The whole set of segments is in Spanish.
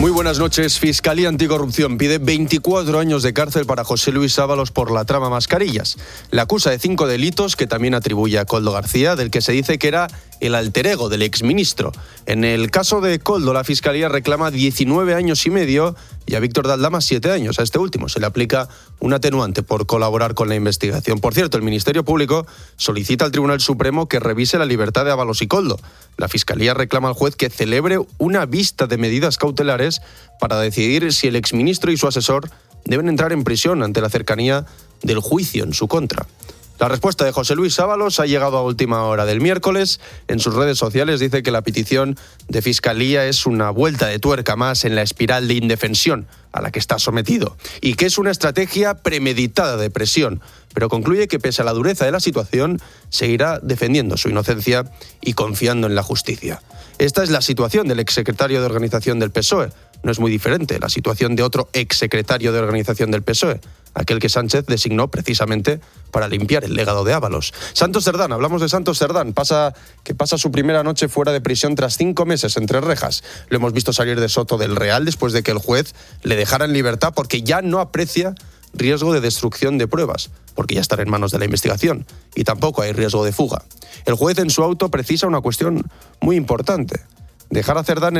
Muy buenas noches. Fiscalía Anticorrupción pide 24 años de cárcel para José Luis Ábalos por la trama Mascarillas. Le acusa de 5 delitos que también atribuye a Koldo García, del que se dice que era el alter ego del exministro. En el caso de Koldo, la Fiscalía reclama 19 años y medio y a Víctor de Aldama 7 años. A este último se le aplica un atenuante por colaborar con la investigación. Por cierto, el Ministerio Público solicita al Tribunal Supremo que revise la libertad de Ábalos y Koldo. La Fiscalía reclama al juez que celebre una vista de medidas cautelares para decidir si el exministro y su asesor deben entrar en prisión ante la cercanía del juicio en su contra. La respuesta de José Luis Ábalos ha llegado a última hora del miércoles. En sus redes sociales dice que la petición de Fiscalía es una vuelta de tuerca más en la espiral de indefensión a la que está sometido y que es una estrategia premeditada de presión, pero concluye que pese a la dureza de la situación seguirá defendiendo su inocencia y confiando en la justicia. Esta es la situación del exsecretario de Organización del PSOE. No es muy diferente la situación de otro exsecretario de Organización del PSOE, aquel que Sánchez designó precisamente para limpiar el legado de Ábalos. Santos Cerdán, hablamos de Santos Cerdán, pasa su primera noche fuera de prisión tras 5 meses entre rejas. Lo hemos visto salir de Soto del Real después de que el juez le dejara en libertad porque ya no aprecia riesgo de destrucción de pruebas, porque ya están en manos de la investigación, y tampoco hay riesgo de fuga. El juez en su auto precisa una cuestión muy importante. Dejar a Cerdán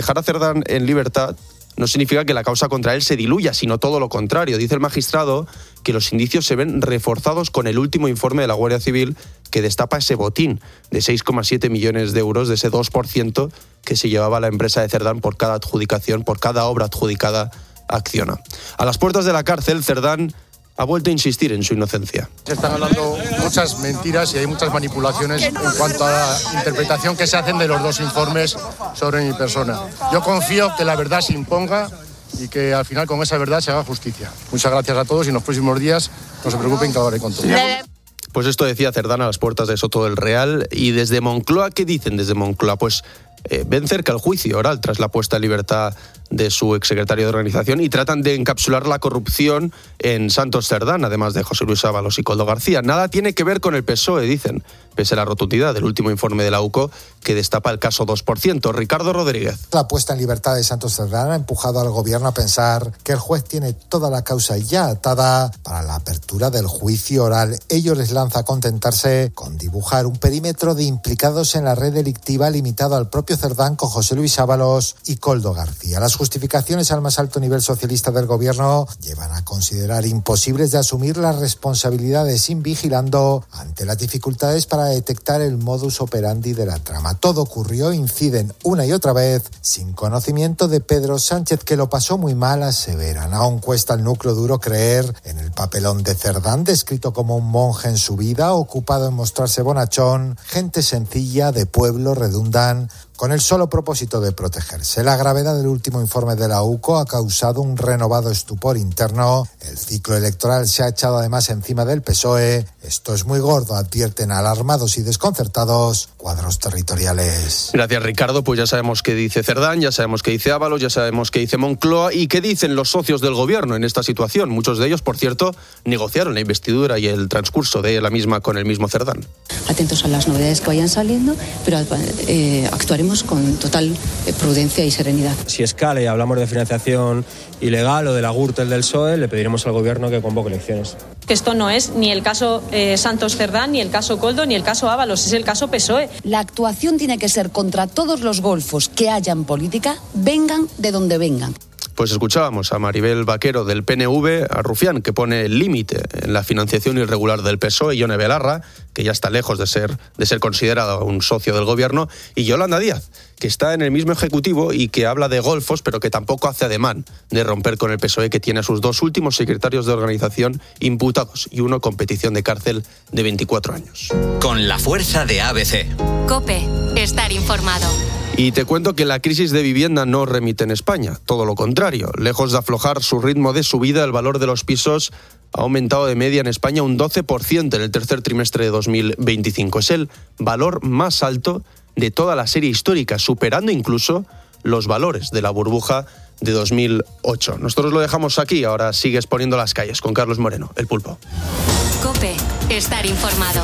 en libertad no significa que la causa contra él se diluya, sino todo lo contrario. Dice el magistrado que los indicios se ven reforzados con el último informe de la Guardia Civil que destapa ese botín de 6,7 millones de euros, de ese 2% que se llevaba la empresa de Cerdán por cada adjudicación, por cada obra adjudicada a Acciona. A las puertas de la cárcel, Cerdán ha vuelto a insistir en su inocencia. Se están hablando muchas mentiras y hay muchas manipulaciones en cuanto a la interpretación que se hacen de los dos informes sobre mi persona. Yo confío que la verdad se imponga y que al final con esa verdad se haga justicia. Muchas gracias a todos y en los próximos días no se preocupen que hablaré con todos. Pues esto decía Cerdán a las puertas de Soto del Real. Y desde Moncloa, ¿qué dicen desde Moncloa? Pues ven cerca el juicio oral tras la puesta en libertad de su exsecretario de Organización y tratan de encapsular la corrupción en Santos Cerdán, además de José Luis Ábalos y Koldo García. Nada tiene que ver con el PSOE, dicen, pese a la rotundidad del último informe de la UCO que destapa el caso 2%. Ricardo Rodríguez. La puesta en libertad de Santos Cerdán ha empujado al gobierno a pensar que el juez tiene toda la causa ya atada para la apertura del juicio oral. Ello les lanza a contentarse con dibujar un perímetro de implicados en la red delictiva limitado al propio Cerdán con José Luis Ábalos y Koldo García. Las justificaciones al más alto nivel socialista del gobierno llevan a considerar imposibles de asumir las responsabilidades invigilando ante las dificultades para detectar el modus operandi de la trama. Todo ocurrió, inciden una y otra vez, sin conocimiento de Pedro Sánchez, que lo pasó muy mal, aseveran. Aún cuesta al núcleo duro creer en el papelón de Cerdán, descrito como un monje en su vida, ocupado en mostrarse bonachón. Gente sencilla, de pueblo, redundan con el solo propósito de protegerse. La gravedad del último informe de la UCO ha causado un renovado estupor interno. El ciclo electoral se ha echado además encima del PSOE. Esto es muy gordo, advierten alarmados y desconcertados cuadros territoriales. Gracias, Ricardo. Pues ya sabemos qué dice Cerdán, ya sabemos qué dice Ábalos, ya sabemos qué dice Moncloa y qué dicen los socios del gobierno en esta situación. Muchos de ellos, por cierto, negociaron la investidura y el transcurso de la misma con el mismo Cerdán. Atentos a las novedades que vayan saliendo, pero actuaremos con total prudencia y serenidad. Si escala y hablamos de financiación ilegal o de la Gürtel del PSOE, le pediremos al gobierno que convoque elecciones. Esto no es ni el caso Santos Cerdán, ni el caso Koldo, ni el caso Ábalos, es el caso PSOE. La actuación tiene que ser contra todos los golfos que haya en política, vengan de donde vengan. Pues escuchábamos a Maribel Vaquero del PNV, a Rufián, que pone el límite en la financiación irregular del PSOE, Ione Belarra, que ya está lejos de ser considerado un socio del gobierno, y Yolanda Díaz, que está en el mismo ejecutivo y que habla de golfos, pero que tampoco hace ademán de romper con el PSOE, que tiene a sus 2 últimos secretarios de organización imputados y uno con petición de cárcel de 24 años. Con la fuerza de ABC. COPE. Estar informado. Y te cuento que la crisis de vivienda no remite en España, todo lo contrario. Lejos de aflojar su ritmo de subida, el valor de los pisos ha aumentado de media en España un 12% en el tercer trimestre de 2025. Es el valor más alto de toda la serie histórica, superando incluso los valores de la burbuja de 2008. Nosotros lo dejamos aquí, ahora sigues poniendo las calles con Carlos Moreno, el Pulpo. COPE. Estar informado.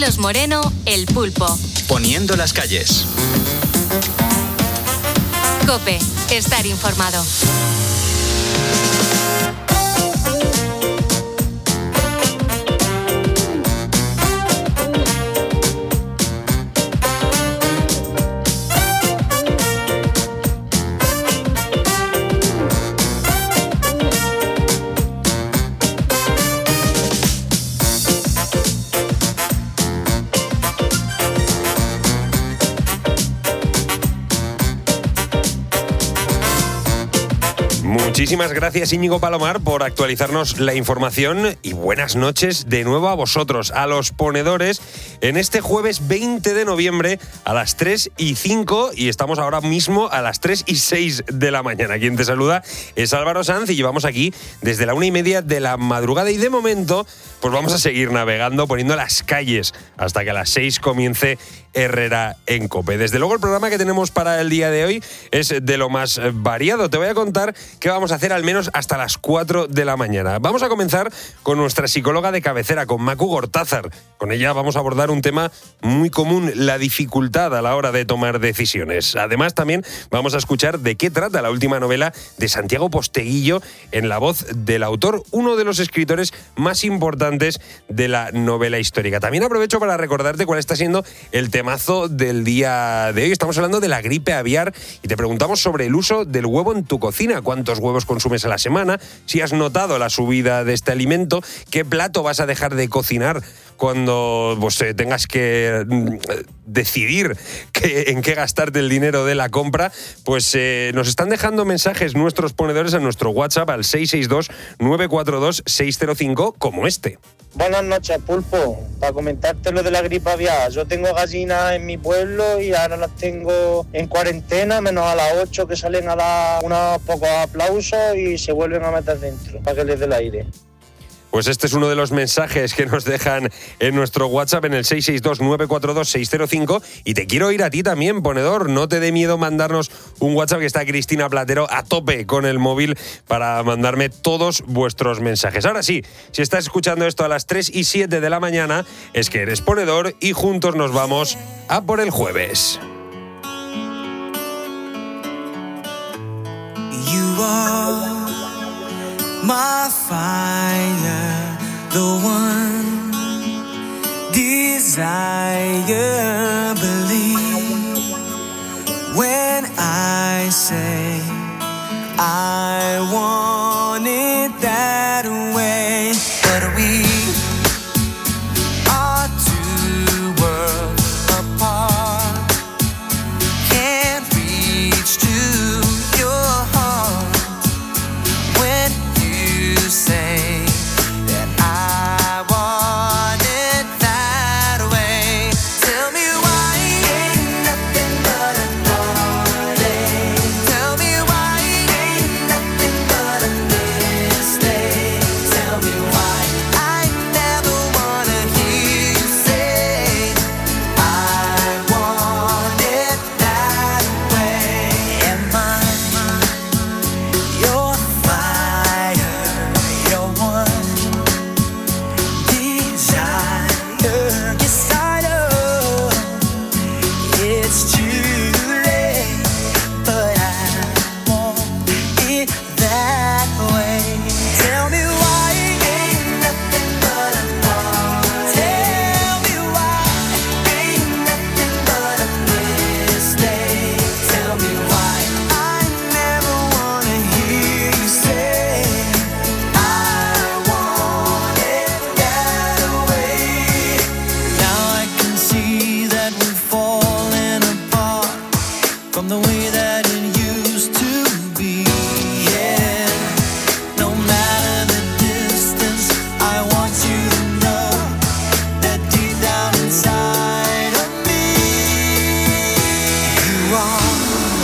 Carlos Moreno, El Pulpo. Poniendo las calles. COPE. Estar informado. Muchísimas gracias, Íñigo Palomar, por actualizarnos la información y buenas noches de nuevo a vosotros, a los ponedores, en este jueves 20 de noviembre a las 3:05 y estamos ahora mismo a las 3:06 de la mañana. Quien te saluda es Álvaro Sanz y llevamos aquí desde la 1:30 de la madrugada y de momento pues vamos a seguir navegando poniendo las calles hasta que a las 6 comience Herrera en COPE. Desde luego el programa que tenemos para el día de hoy es de lo más variado. Te voy a contar qué vamos a hacer al menos hasta las 4 de la mañana. Vamos a comenzar con nuestra psicóloga de cabecera, con Macu Gortázar. Con ella vamos a abordar un tema muy común, la dificultad a la hora de tomar decisiones. Además también vamos a escuchar de qué trata la última novela de Santiago Posteguillo en la voz del autor, uno de los escritores más importantes de la novela histórica. También aprovecho para recordarte cuál está siendo el temazo del día de hoy. Estamos hablando de la gripe aviar y te preguntamos sobre el uso del huevo en tu cocina. ¿Cuántos huevos consumes a la semana? Si has notado la subida de este alimento, ¿qué plato vas a dejar de cocinar cuando tengas que decidir en qué gastarte el dinero de la compra? Pues nos están dejando mensajes nuestros ponedores a nuestro WhatsApp al 662-942-605 como este. Buenas noches, Pulpo. Para comentarte lo de la gripe aviar, yo tengo gallinas en mi pueblo y ahora las tengo en cuarentena, menos a las 8 que salen a dar unos pocos aplausos y se vuelven a meter dentro para que les dé el aire. Pues este es uno de los mensajes que nos dejan en nuestro WhatsApp en el 662-942-605 y te quiero ir a ti también, ponedor. No te dé miedo mandarnos un WhatsApp, que está Cristina Platero a tope con el móvil para mandarme todos vuestros mensajes. Ahora sí, si estás escuchando esto a las 3:07 de la mañana, es que eres ponedor y juntos nos vamos a por el jueves. You are my fire, the one desire, believe when I say I want it that way, but we are two worlds apart, can't reach to your heart when you say that I want it that way. Tell me why ain't nothing but a heartache. Tell me why ain't nothing but a mistake. Tell me why I never wanna hear you say I want it that way. Am I your fire, your one desire? Yes, I know it's too late, but I want it that way. Tell me why ain't nothing but a thought. Tell me why ain't nothing but a mistake. Tell me why I never wanna hear you say I want it that way. Now I can see that we're falling apart from the way that it used to be. Yeah, no matter the distance, I want you to know that deep down inside of me, you are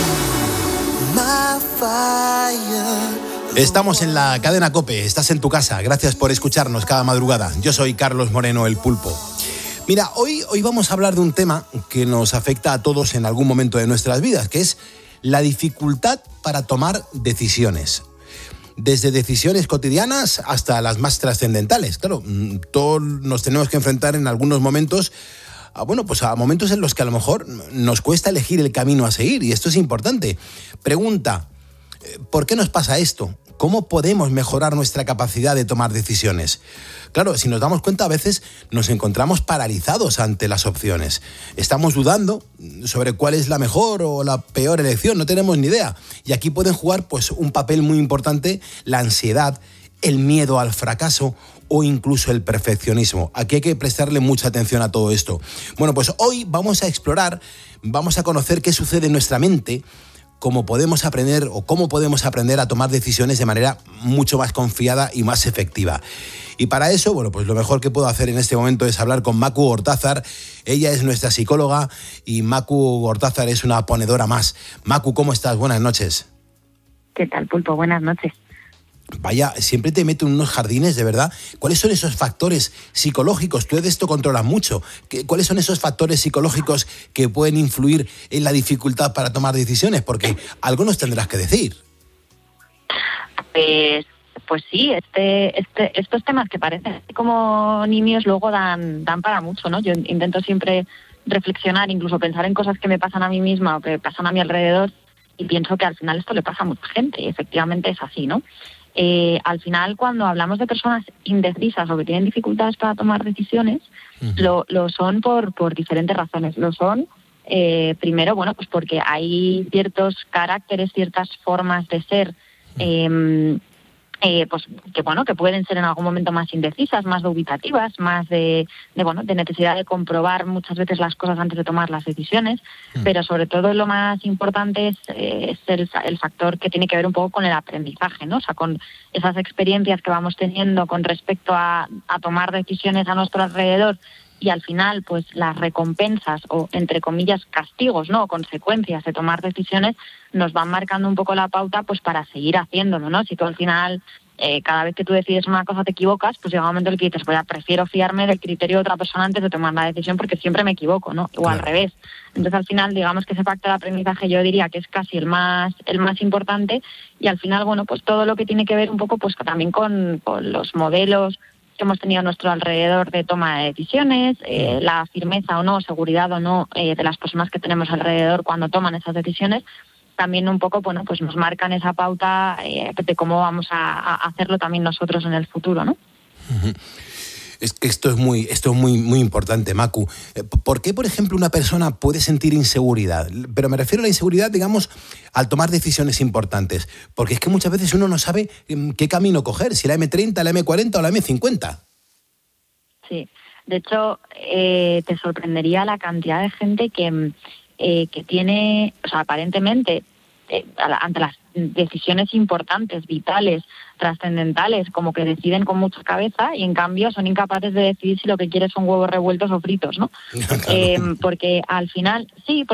my fire. Estamos en la cadena COPE, estás en tu casa, gracias por escucharnos cada madrugada. Yo soy Carlos Moreno, el Pulpo. Mira, hoy vamos a hablar de un tema que nos afecta a todos en algún momento de nuestras vidas, que es la dificultad para tomar decisiones. desde decisiones cotidianas hasta las más trascendentales. Claro, todos nos tenemos que enfrentar en algunos momentos a momentos en los que a lo mejor nos cuesta elegir el camino a seguir, y esto es importante. Pregunta, ¿por qué nos pasa esto? ¿Cómo podemos mejorar nuestra capacidad de tomar decisiones? Claro, si nos damos cuenta, a veces nos encontramos paralizados ante las opciones. Estamos dudando sobre cuál es la mejor o la peor elección, no tenemos ni idea. Y aquí pueden jugar pues un papel muy importante la ansiedad, el miedo al fracaso o incluso el perfeccionismo. Aquí hay que prestarle mucha atención a todo esto. Bueno, pues hoy vamos a explorar, vamos a conocer qué sucede en nuestra mente, cómo podemos aprender a tomar decisiones de manera mucho más confiada y más efectiva. Y para eso, bueno, pues lo mejor que puedo hacer en este momento es hablar con Macu Gortázar. Ella es nuestra psicóloga y Macu Gortázar es una ponedora más. Macu, ¿cómo estás? Buenas noches. ¿Qué tal, Pulpo? Buenas noches. Vaya, siempre te meto en unos jardines, de verdad. ¿Cuáles son esos factores psicológicos? Tú de esto controlas mucho. ¿Cuáles son esos factores psicológicos que pueden influir en la dificultad para tomar decisiones? Porque algo nos tendrás que decir. Pues sí, estos temas que parecen como nimios luego dan para mucho, ¿no? Yo intento siempre reflexionar, incluso pensar en cosas que me pasan a mí misma o que pasan a mi alrededor, y pienso que al final esto le pasa a mucha gente, y efectivamente es así, ¿no? Al final, cuando hablamos de personas indecisas o que tienen dificultades para tomar decisiones, lo son por diferentes razones. Lo son, primero, bueno, pues porque hay ciertos caracteres, ciertas formas de ser, pues que pueden ser en algún momento más indecisas, más dubitativas, más de necesidad de comprobar muchas veces las cosas antes de tomar las decisiones, pero sobre todo lo más importante es el factor que tiene que ver un poco con el aprendizaje, ¿no? O sea, con esas experiencias que vamos teniendo con respecto a tomar decisiones a nuestro alrededor, y al final pues las recompensas o, entre comillas, castigos, ¿no?, o consecuencias de tomar decisiones nos van marcando un poco la pauta pues para seguir haciéndolo, ¿no? Si tú al final cada vez que tú decides una cosa te equivocas, pues llega un momento en el que dices, prefiero fiarme del criterio de otra persona antes de tomar la decisión porque siempre me equivoco, ¿no? O al revés. Entonces al final, digamos que ese factor de aprendizaje yo diría que es casi el más importante, y al final, bueno, pues todo lo que tiene que ver un poco pues también con los modelos que hemos tenido a nuestro alrededor de toma de decisiones, la firmeza o no, seguridad o no de las personas que tenemos alrededor cuando toman esas decisiones, también un poco, bueno, pues nos marcan esa pauta de cómo vamos a hacerlo también nosotros en el futuro, ¿no? Es que esto es muy importante, Macu. ¿Por qué, por ejemplo, una persona puede sentir inseguridad? Pero me refiero a la inseguridad, digamos, al tomar decisiones importantes. Porque es que muchas veces uno no sabe qué camino coger, si la M30, la M40 o la M50. Sí, de hecho, te sorprendería la cantidad de gente que tiene, o sea, aparentemente, ante las decisiones importantes, vitales, trascendentales, como que deciden con mucha cabeza, y en cambio son incapaces de decidir si lo que quieren son huevos revueltos o fritos, ¿no? Porque al final,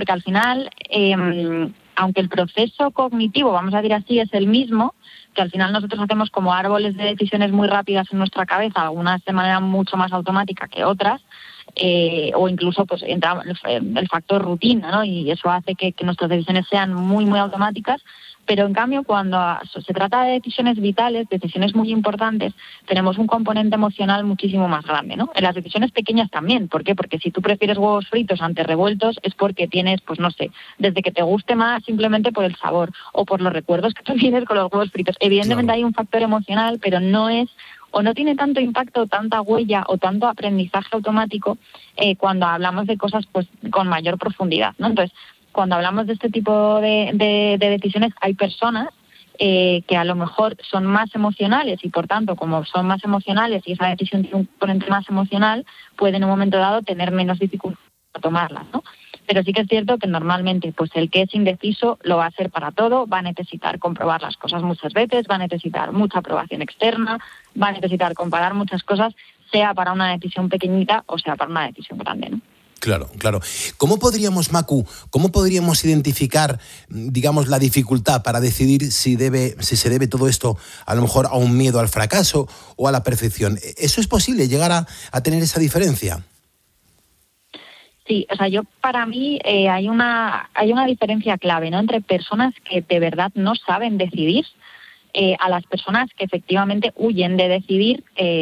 aunque el proceso cognitivo, vamos a decir así, es el mismo, que al final nosotros hacemos como árboles de decisiones muy rápidas en nuestra cabeza, algunas de manera mucho más automática que otras, o incluso pues entra el factor rutina, ¿no? Y eso hace que nuestras decisiones sean muy, muy automáticas. Pero en cambio, cuando se trata de decisiones vitales, decisiones muy importantes, tenemos un componente emocional muchísimo más grande, ¿no? En las decisiones pequeñas también. ¿Por qué? Porque si tú prefieres huevos fritos ante revueltos es porque tienes, pues no sé, desde que te guste más simplemente por el sabor o por los recuerdos que tú tienes con los huevos fritos. Evidentemente hay un factor emocional, pero no es, o no tiene tanto impacto, tanta huella o tanto aprendizaje automático cuando hablamos de cosas pues con mayor profundidad, ¿no? Entonces, cuando hablamos de este tipo de decisiones, hay personas que a lo mejor son más emocionales, y por tanto, como son más emocionales y esa decisión tiene un componente más emocional, puede en un momento dado tener menos dificultad para tomarlas, ¿no? Pero sí que es cierto que normalmente pues el que es indeciso lo va a hacer para todo, va a necesitar comprobar las cosas muchas veces, va a necesitar mucha aprobación externa, va a necesitar comparar muchas cosas, sea para una decisión pequeñita o sea para una decisión grande, ¿no? Claro. ¿Cómo podríamos, Macu, identificar, digamos, la dificultad para decidir si se debe todo esto a lo mejor a un miedo al fracaso o a la perfección? ¿Eso es posible, llegar a tener esa diferencia? Sí, o sea, para mí hay una diferencia clave, ¿no?, entre personas que de verdad no saben decidir a las personas que efectivamente huyen de decidir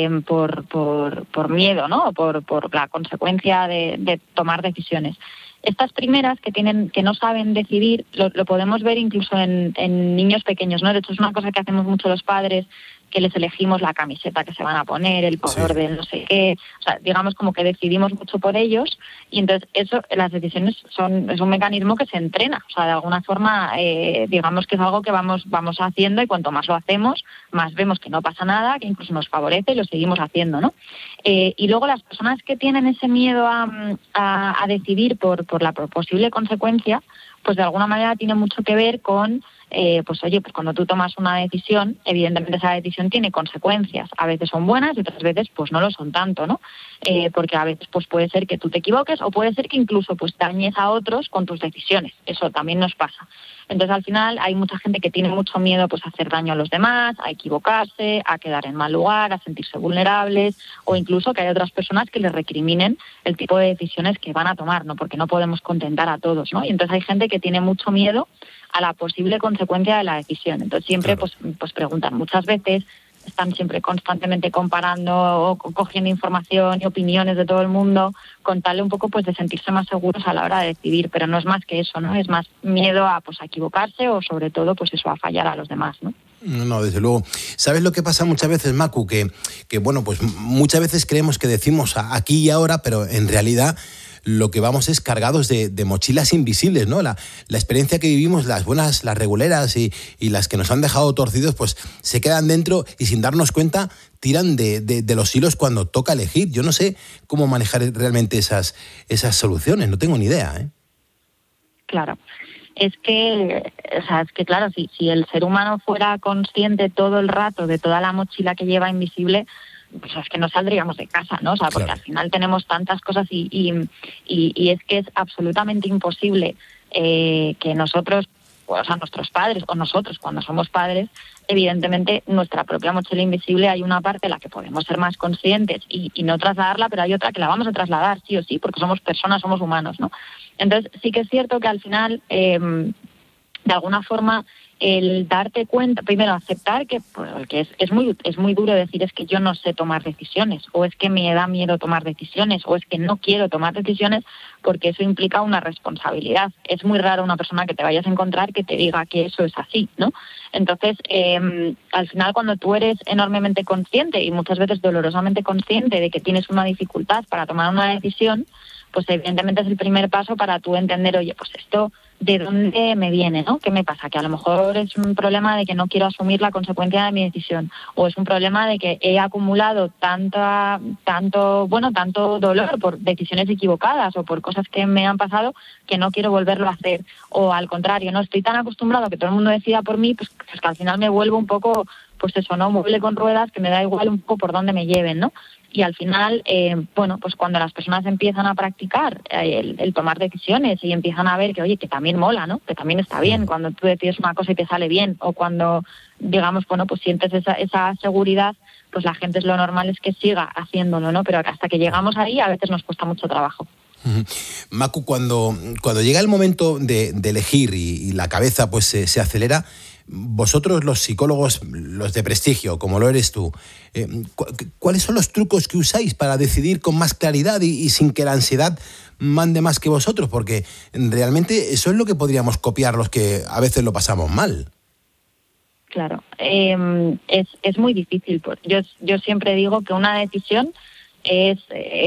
por miedo, ¿no? Por la consecuencia de tomar decisiones. Estas primeras que no saben decidir, lo podemos ver incluso en niños pequeños, ¿no? De hecho, es una cosa que hacemos mucho los padres, que les elegimos la camiseta que se van a poner, el color del no sé qué, o sea, digamos como que decidimos mucho por ellos, y entonces las decisiones es un mecanismo que se entrena, o sea, de alguna forma digamos que es algo que vamos haciendo, y cuanto más lo hacemos, más vemos que no pasa nada, que incluso nos favorece y lo seguimos haciendo, ¿no? Y luego las personas que tienen ese miedo a decidir por la posible consecuencia, pues de alguna manera tiene mucho que ver con pues cuando tú tomas una decisión, evidentemente esa decisión tiene consecuencias. A veces son buenas y otras veces pues no lo son tanto, ¿no? Porque a veces pues puede ser que tú te equivoques, o puede ser que incluso pues dañes a otros con tus decisiones. Eso también nos pasa. Entonces al final hay mucha gente que tiene mucho miedo pues a hacer daño a los demás, a equivocarse, a quedar en mal lugar, a sentirse vulnerables, o incluso que hay otras personas que les recriminen el tipo de decisiones que van a tomar, ¿no? Porque no podemos contentar a todos, ¿no? Y entonces hay gente que tiene mucho miedo a la posible consecuencia de la decisión. Entonces siempre pues preguntan muchas veces, están siempre constantemente comparando o cogiendo información y opiniones de todo el mundo, con tal un poco pues de sentirse más seguros a la hora de decidir, pero no es más que eso, ¿no? Es más miedo a equivocarse, o sobre todo pues eso, a fallar a los demás, ¿no? No, desde luego. ¿Sabes lo que pasa muchas veces, Macu? Que bueno, pues muchas veces creemos que decimos aquí y ahora, pero en realidad lo que vamos es cargados de mochilas invisibles, ¿no? La experiencia que vivimos, las buenas, las reguleras y las que nos han dejado torcidos, pues se quedan dentro y sin darnos cuenta tiran de los hilos cuando toca elegir. Yo no sé cómo manejar realmente esas soluciones, no tengo ni idea, ¿eh? Claro. Es que claro, si el ser humano fuera consciente todo el rato de toda la mochila que lleva invisible, pues es que no saldríamos de casa, ¿no? O sea, porque al final tenemos tantas cosas y es que es absolutamente imposible que nosotros, o sea, nuestros padres, o nosotros cuando somos padres, evidentemente nuestra propia mochila invisible hay una parte en la que podemos ser más conscientes y no trasladarla, pero hay otra que la vamos a trasladar sí o sí, porque somos personas, somos humanos, ¿no? Entonces sí que es cierto que al final, de alguna forma, el darte cuenta, primero aceptar que es muy duro decir es que yo no sé tomar decisiones, o es que me da miedo tomar decisiones, o es que no quiero tomar decisiones, porque eso implica una responsabilidad. Es muy raro una persona que te vayas a encontrar que te diga que eso es así, ¿no? Entonces, al final, cuando tú eres enormemente consciente y muchas veces dolorosamente consciente de que tienes una dificultad para tomar una decisión, pues evidentemente es el primer paso para tú entender, oye, pues esto, ¿de dónde me viene, no? ¿Qué me pasa? Que a lo mejor es un problema de que no quiero asumir la consecuencia de mi decisión, o es un problema de que he acumulado tanto dolor por decisiones equivocadas o por cosas que me han pasado que no quiero volverlo a hacer, o al contrario, no estoy tan acostumbrado a que todo el mundo decida por mí, pues que al final me vuelvo un poco, pues eso, ¿no? Mueble con ruedas, que me da igual un poco por dónde me lleven, ¿no? Y al final, pues cuando las personas empiezan a practicar el tomar decisiones y empiezan a ver que, oye, que también mola, ¿no? Que también está bien cuando tú decides una cosa y te sale bien, o cuando, digamos, bueno, pues sientes esa seguridad, pues la gente, es lo normal es que siga haciéndolo, ¿no? Pero hasta que llegamos ahí a veces nos cuesta mucho trabajo. Macu, cuando llega el momento de elegir y la cabeza pues se acelera, vosotros los psicólogos, los de prestigio, como lo eres tú, ¿cuáles son los trucos que usáis para decidir con más claridad y sin que la ansiedad mande más que vosotros? Porque realmente eso es lo que podríamos copiar los que a veces lo pasamos mal. Claro, es muy difícil. Yo siempre digo que una decisión es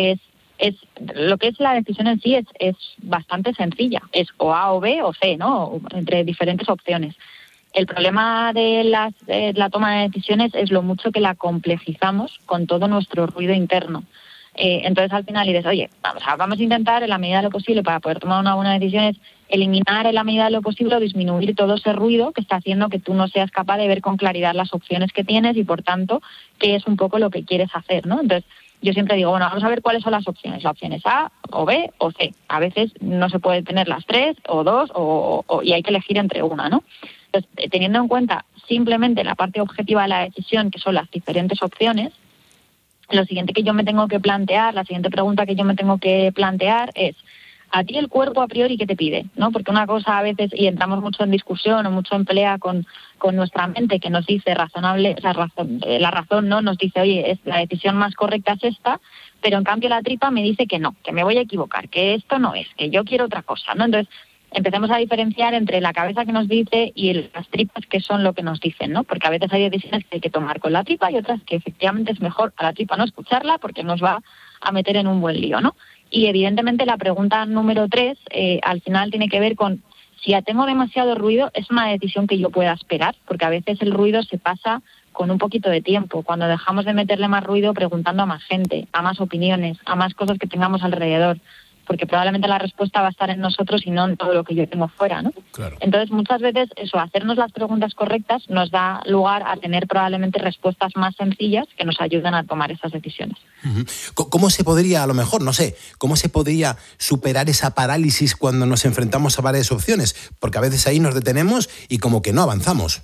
lo que es la decisión en sí es bastante sencilla. Es o A o B o C, ¿no? Entre diferentes opciones. El problema de la toma de decisiones es lo mucho que la complejizamos con todo nuestro ruido interno. Entonces al final dices, oye, vamos a intentar en la medida de lo posible, para poder tomar una buena decisión, es eliminar en la medida de lo posible o disminuir todo ese ruido que está haciendo que tú no seas capaz de ver con claridad las opciones que tienes y, por tanto, qué es un poco lo que quieres hacer, ¿no? Entonces yo siempre digo, bueno, vamos a ver cuáles son las opciones. La opción es A, o B, o C. A veces no se puede tener las tres, o dos, y hay que elegir entre una, ¿no? Entonces, teniendo en cuenta simplemente la parte objetiva de la decisión, que son las diferentes opciones, lo siguiente que yo me tengo que plantear, la siguiente pregunta que yo me tengo que plantear es, a ti el cuerpo a priori, ¿qué te pide? ¿No? Porque una cosa a veces, y entramos mucho en discusión o mucho en pelea con nuestra mente, que nos dice razonable, la razón, ¿no? Nos dice, oye, la decisión más correcta es esta, pero en cambio la tripa me dice que no, que me voy a equivocar, que esto no es, que yo quiero otra cosa, ¿no? Entonces, empecemos a diferenciar entre la cabeza que nos dice y las tripas que son lo que nos dicen, ¿no? Porque a veces hay decisiones que hay que tomar con la tripa y otras que efectivamente es mejor a la tripa no escucharla porque nos va a meter en un buen lío, ¿no? Y evidentemente la pregunta número 3 al final tiene que ver con si ya tengo demasiado ruido, es una decisión que yo pueda esperar, porque a veces el ruido se pasa con un poquito de tiempo, cuando dejamos de meterle más ruido preguntando a más gente, a más opiniones, a más cosas que tengamos alrededor, porque probablemente la respuesta va a estar en nosotros y no en todo lo que yo tengo fuera, ¿no? Claro. Entonces, muchas veces eso, hacernos las preguntas correctas nos da lugar a tener probablemente respuestas más sencillas que nos ayudan a tomar esas decisiones. ¿Cómo se podría, a lo mejor, no sé, cómo se podría superar esa parálisis cuando nos enfrentamos a varias opciones? Porque a veces ahí nos detenemos y como que no avanzamos.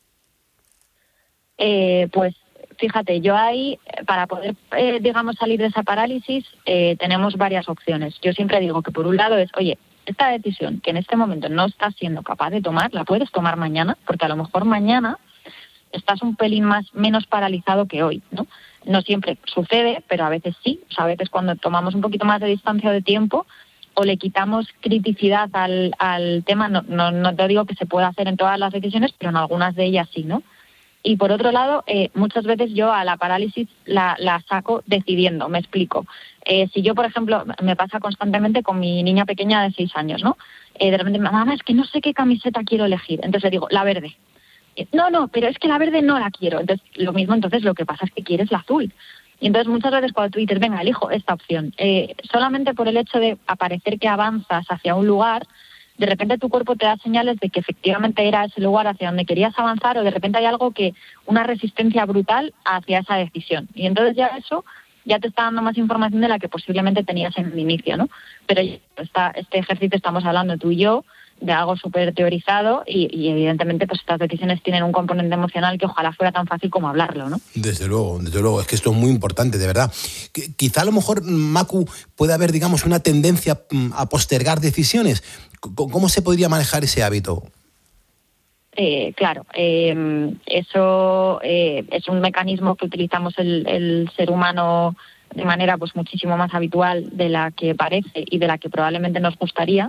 Pues fíjate, yo ahí, para poder, digamos, salir de esa parálisis, tenemos varias opciones. Yo siempre digo que por un lado es, oye, esta decisión que en este momento no estás siendo capaz de tomar, la puedes tomar mañana, porque a lo mejor mañana estás un pelín menos paralizado que hoy, ¿no? No siempre sucede, pero a veces sí. O sea, a veces cuando tomamos un poquito más de distancia de tiempo o le quitamos criticidad al tema, no te digo que se pueda hacer en todas las decisiones, pero en algunas de ellas sí, ¿no? Y por otro lado, muchas veces yo a la parálisis la saco decidiendo, me explico. Si yo, por ejemplo, me pasa constantemente con mi niña pequeña de 6 años, ¿no? De repente, mamá, es que no sé qué camiseta quiero elegir. Entonces le digo, la verde. No, pero es que la verde no la quiero. Entonces, lo mismo, entonces lo que pasa es que quieres la azul. Y entonces muchas veces cuando tú dices, venga, elijo esta opción, solamente por el hecho de aparecer que avanzas hacia un lugar, de repente tu cuerpo te da señales de que efectivamente era ese lugar hacia donde querías avanzar, o de repente hay algo una resistencia brutal hacia esa decisión. Y entonces ya eso ya te está dando más información de la que posiblemente tenías en el inicio, ¿no? Pero este ejercicio estamos hablando tú y yo de algo súper teorizado y evidentemente pues estas decisiones tienen un componente emocional que ojalá fuera tan fácil como hablarlo, ¿no? Desde luego, es que esto es muy importante, de verdad. Quizá a lo mejor, Macu, puede haber, digamos, una tendencia a postergar decisiones. ¿Cómo se podría manejar ese hábito? Claro, eso es un mecanismo que utilizamos el ser humano de manera pues muchísimo más habitual de la que parece y de la que probablemente nos gustaría.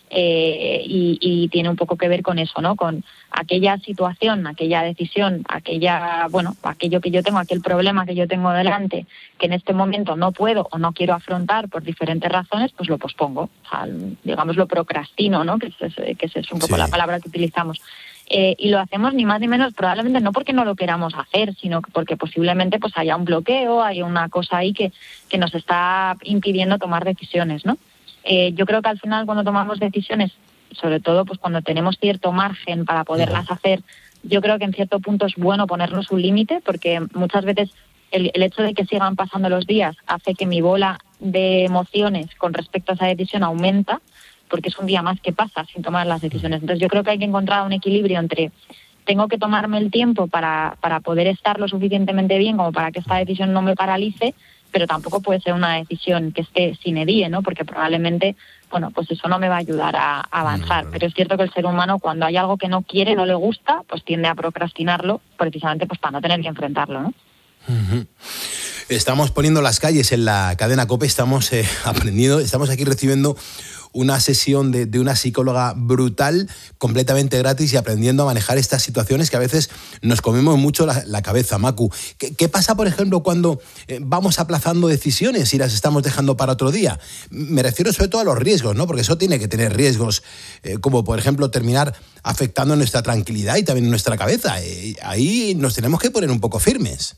Y tiene un poco que ver con eso, ¿no? Con aquella situación, aquella decisión, aquello que yo tengo, aquel problema que yo tengo delante, que en este momento no puedo o no quiero afrontar por diferentes razones, pues lo pospongo. O sea, digamos, lo procrastino, ¿no? Que es un poco la palabra que utilizamos. Y lo hacemos ni más ni menos, probablemente no porque no lo queramos hacer, sino porque posiblemente pues haya un bloqueo, hay una cosa ahí que nos está impidiendo tomar decisiones, ¿no? Yo creo que al final cuando tomamos decisiones, sobre todo pues cuando tenemos cierto margen para poderlas hacer, yo creo que en cierto punto es bueno ponernos un límite, porque muchas veces el hecho de que sigan pasando los días hace que mi bola de emociones con respecto a esa decisión aumenta, porque es un día más que pasa sin tomar las decisiones. Entonces yo creo que hay que encontrar un equilibrio entre tengo que tomarme el tiempo para poder estar lo suficientemente bien como para que esta decisión no me paralice, pero tampoco puede ser una decisión que esté sine die, ¿no? Porque probablemente, pues eso no me va a ayudar a avanzar. Pero es cierto que el ser humano, cuando hay algo que no quiere, no le gusta, pues tiende a procrastinarlo, precisamente pues para no tener que enfrentarlo, ¿no? Uh-huh. Estamos poniendo las calles en la cadena COPE, estamos aprendiendo, estamos aquí recibiendo una sesión de una psicóloga brutal, completamente gratis, y aprendiendo a manejar estas situaciones que a veces nos comemos mucho la cabeza, Macu. ¿Qué pasa, por ejemplo, cuando vamos aplazando decisiones y las estamos dejando para otro día? Me refiero sobre todo a los riesgos, ¿no? Porque eso tiene que tener riesgos, como por ejemplo terminar afectando nuestra tranquilidad y también nuestra cabeza. Ahí nos tenemos que poner un poco firmes.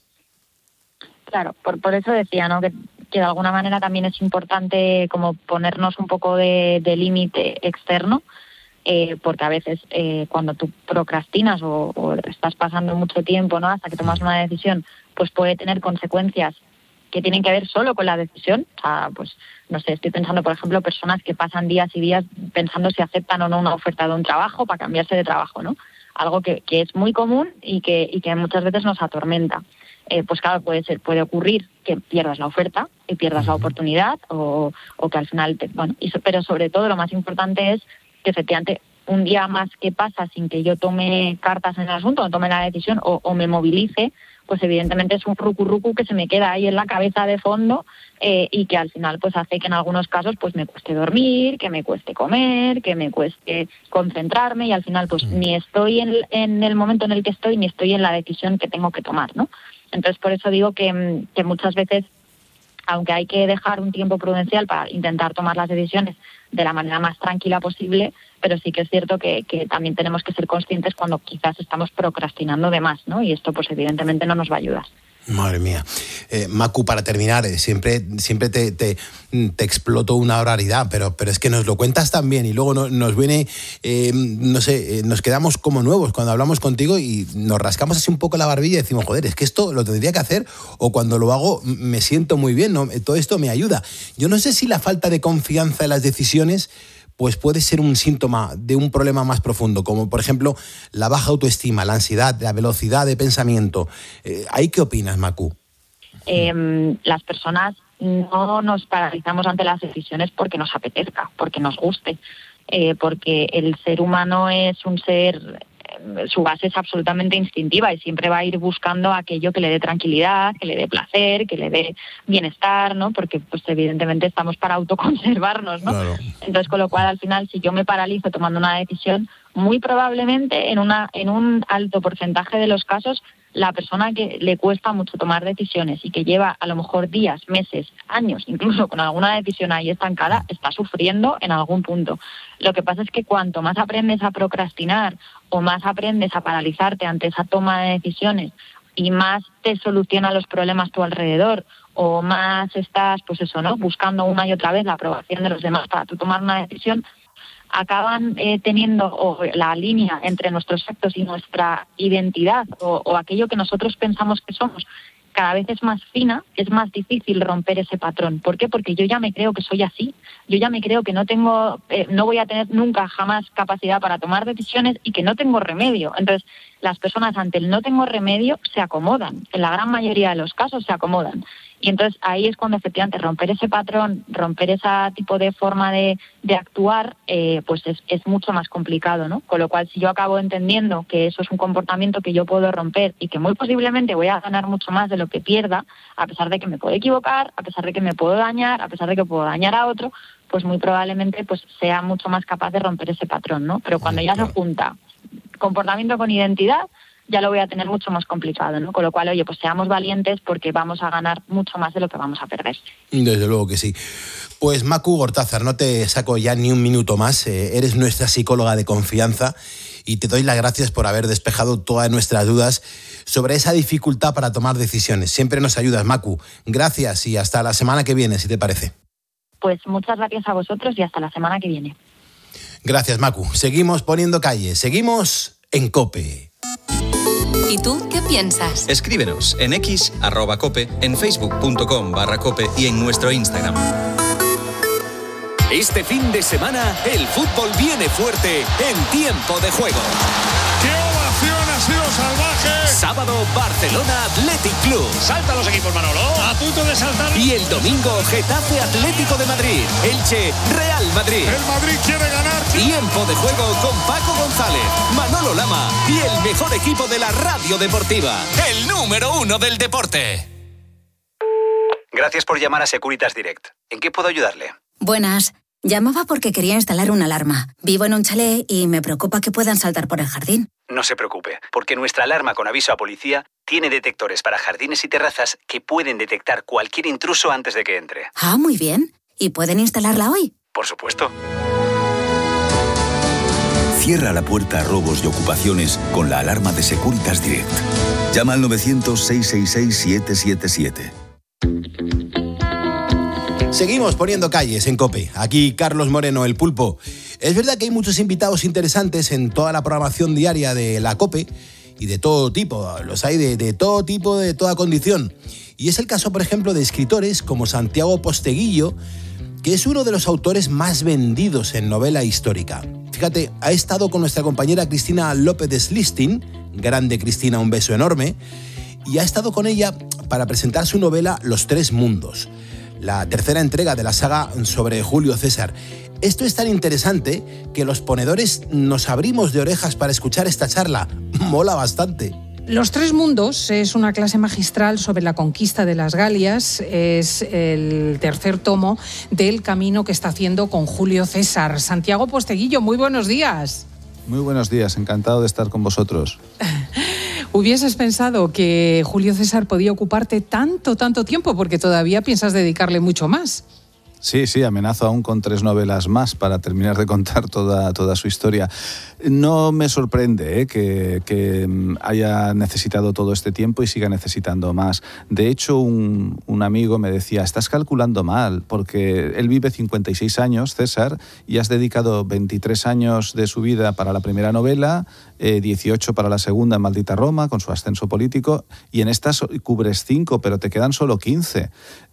Claro, por eso decía, ¿no? Que de alguna manera también es importante como ponernos un poco de límite externo, porque a veces cuando tú procrastinas o estás pasando mucho tiempo, ¿no? Hasta que tomas una decisión, pues puede tener consecuencias que tienen que ver solo con la decisión. O sea, pues no sé, estoy pensando, por ejemplo, personas que pasan días y días pensando si aceptan o no una oferta de un trabajo para cambiarse de trabajo, ¿no? Algo que es muy común y que muchas veces nos atormenta. pues claro, puede ocurrir que pierdas la oferta y pierdas la oportunidad o que al final, pero sobre todo lo más importante es que efectivamente un día más que pasa sin que yo tome cartas en el asunto, o tome la decisión o me movilice, pues evidentemente es un rucu que se me queda ahí en la cabeza de fondo y que al final pues hace que en algunos casos pues me cueste dormir, que me cueste comer, que me cueste concentrarme y al final pues ni estoy en el momento en el que estoy ni estoy en la decisión que tengo que tomar, ¿no? Entonces por eso digo que muchas veces, aunque hay que dejar un tiempo prudencial para intentar tomar las decisiones de la manera más tranquila posible, pero sí que es cierto que también tenemos que ser conscientes cuando quizás estamos procrastinando de más, ¿no? Y esto pues evidentemente no nos va a ayudar. Madre mía. Macu, para terminar, siempre te exploto una barbaridad, pero es que nos lo cuentas tan bien y luego nos viene, nos quedamos como nuevos cuando hablamos contigo y nos rascamos así un poco la barbilla y decimos, joder, es que esto lo tendría que hacer o cuando lo hago me siento muy bien, ¿no? Todo esto me ayuda. Yo no sé si la falta de confianza en las decisiones pues puede ser un síntoma de un problema más profundo, como por ejemplo la baja autoestima, la ansiedad, la velocidad de pensamiento. ¿Ahí qué opinas, Macu? Las personas no nos paralizamos ante las decisiones porque nos apetezca, porque nos guste, porque el ser humano es un ser, su base es absolutamente instintiva y siempre va a ir buscando aquello que le dé tranquilidad, que le dé placer, que le dé bienestar, ¿no? Porque pues evidentemente estamos para autoconservarnos, ¿no? Claro. Entonces, con lo cual, al final, si yo me paralizo tomando una decisión, muy probablemente en un alto porcentaje de los casos, la persona que le cuesta mucho tomar decisiones y que lleva a lo mejor días, meses, años, incluso con alguna decisión ahí estancada, está sufriendo en algún punto. Lo que pasa es que cuanto más aprendes a procrastinar o más aprendes a paralizarte ante esa toma de decisiones y más te soluciona los problemas a tu alrededor o más estás, pues eso, ¿no?, buscando una y otra vez la aprobación de los demás para tú tomar una decisión, acaban teniendo la línea entre nuestros actos y nuestra identidad o aquello que nosotros pensamos que somos cada vez es más fina, es más difícil romper ese patrón. ¿Por qué? Porque yo ya me creo que soy así, yo ya me creo que no voy a tener nunca jamás capacidad para tomar decisiones y que no tengo remedio. Entonces, las personas ante el no tengo remedio se acomodan, en la gran mayoría de los casos se acomodan. Y entonces ahí es cuando efectivamente romper ese patrón, romper ese tipo de forma de actuar, pues es mucho más complicado, ¿no? Con lo cual, si yo acabo entendiendo que eso es un comportamiento que yo puedo romper y que muy posiblemente voy a ganar mucho más de lo que pierda, a pesar de que me puedo equivocar, a pesar de que me puedo dañar, a pesar de que puedo dañar a otro, pues muy probablemente pues sea mucho más capaz de romper ese patrón, ¿no? Pero cuando ya se junta comportamiento con identidad, ya lo voy a tener mucho más complicado, ¿no? Con lo cual, oye, pues seamos valientes porque vamos a ganar mucho más de lo que vamos a perder. Desde luego que sí. Pues Macu Gortázar, no te saco ya ni un minuto más. Eres nuestra psicóloga de confianza y te doy las gracias por haber despejado todas nuestras dudas sobre esa dificultad para tomar decisiones. Siempre nos ayudas, Macu. Gracias y hasta la semana que viene, si te parece. Pues muchas gracias a vosotros y hasta la semana que viene. Gracias, Macu. Seguimos poniendo calle. Seguimos en COPE. ¿Y tú qué piensas? Escríbenos en X, @cope, en facebook.com/cope y en nuestro Instagram. Este fin de semana, el fútbol viene fuerte en Tiempo de Juego. ¡Qué ovación ha sido salvaje! Sábado, Barcelona Athletic Club. ¡Saltan los equipos, Manolo! ¡A punto de saltar! Y el domingo, Getafe Atlético de Madrid. Elche, Real Madrid. ¡El Madrid quiere ganar! Tiempo de Juego con Paco González, Manolo Lama y el mejor equipo de la radio deportiva. El número 1 del deporte. Gracias por llamar a Securitas Direct. ¿En qué puedo ayudarle? Buenas. Llamaba porque quería instalar una alarma. Vivo en un chalet y me preocupa que puedan saltar por el jardín. No se preocupe, porque nuestra alarma con aviso a policía tiene detectores para jardines y terrazas que pueden detectar cualquier intruso antes de que entre. Ah, muy bien. ¿Y pueden instalarla hoy? Por supuesto. Cierra la puerta a robos y ocupaciones con la alarma de Securitas Direct. Llama al 900-666-777. Seguimos poniendo calles en COPE. Aquí Carlos Moreno, el Pulpo. Es verdad que hay muchos invitados interesantes en toda la programación diaria de la COPE y de todo tipo. Los hay de todo tipo, de toda condición. Y es el caso, por ejemplo, de escritores como Santiago Posteguillo, que es uno de los autores más vendidos en novela histórica. Fíjate, ha estado con nuestra compañera Cristina López de Slistin, grande Cristina, un beso enorme, y ha estado con ella para presentar su novela Los Tres Mundos, la tercera entrega de la saga sobre Julio César. Esto es tan interesante que los ponedores nos abrimos de orejas para escuchar esta charla. Mola bastante. Los Tres Mundos es una clase magistral sobre la conquista de las Galias. Es el tercer tomo del camino que está haciendo con Julio César. Santiago Posteguillo, muy buenos días. Muy buenos días, encantado de estar con vosotros. ¿Hubieses pensado que Julio César podía ocuparte tanto tiempo? Porque todavía piensas dedicarle mucho más. Sí, amenazo aún con 3 novelas más para terminar de contar toda su historia. No me sorprende que haya necesitado todo este tiempo y siga necesitando más. De hecho, un amigo me decía, estás calculando mal, porque él vive 56 años, César, y has dedicado 23 años de su vida para la primera novela, 18 para la segunda, Maldita Roma, con su ascenso político, y en estas cubres 5, pero te quedan solo 15.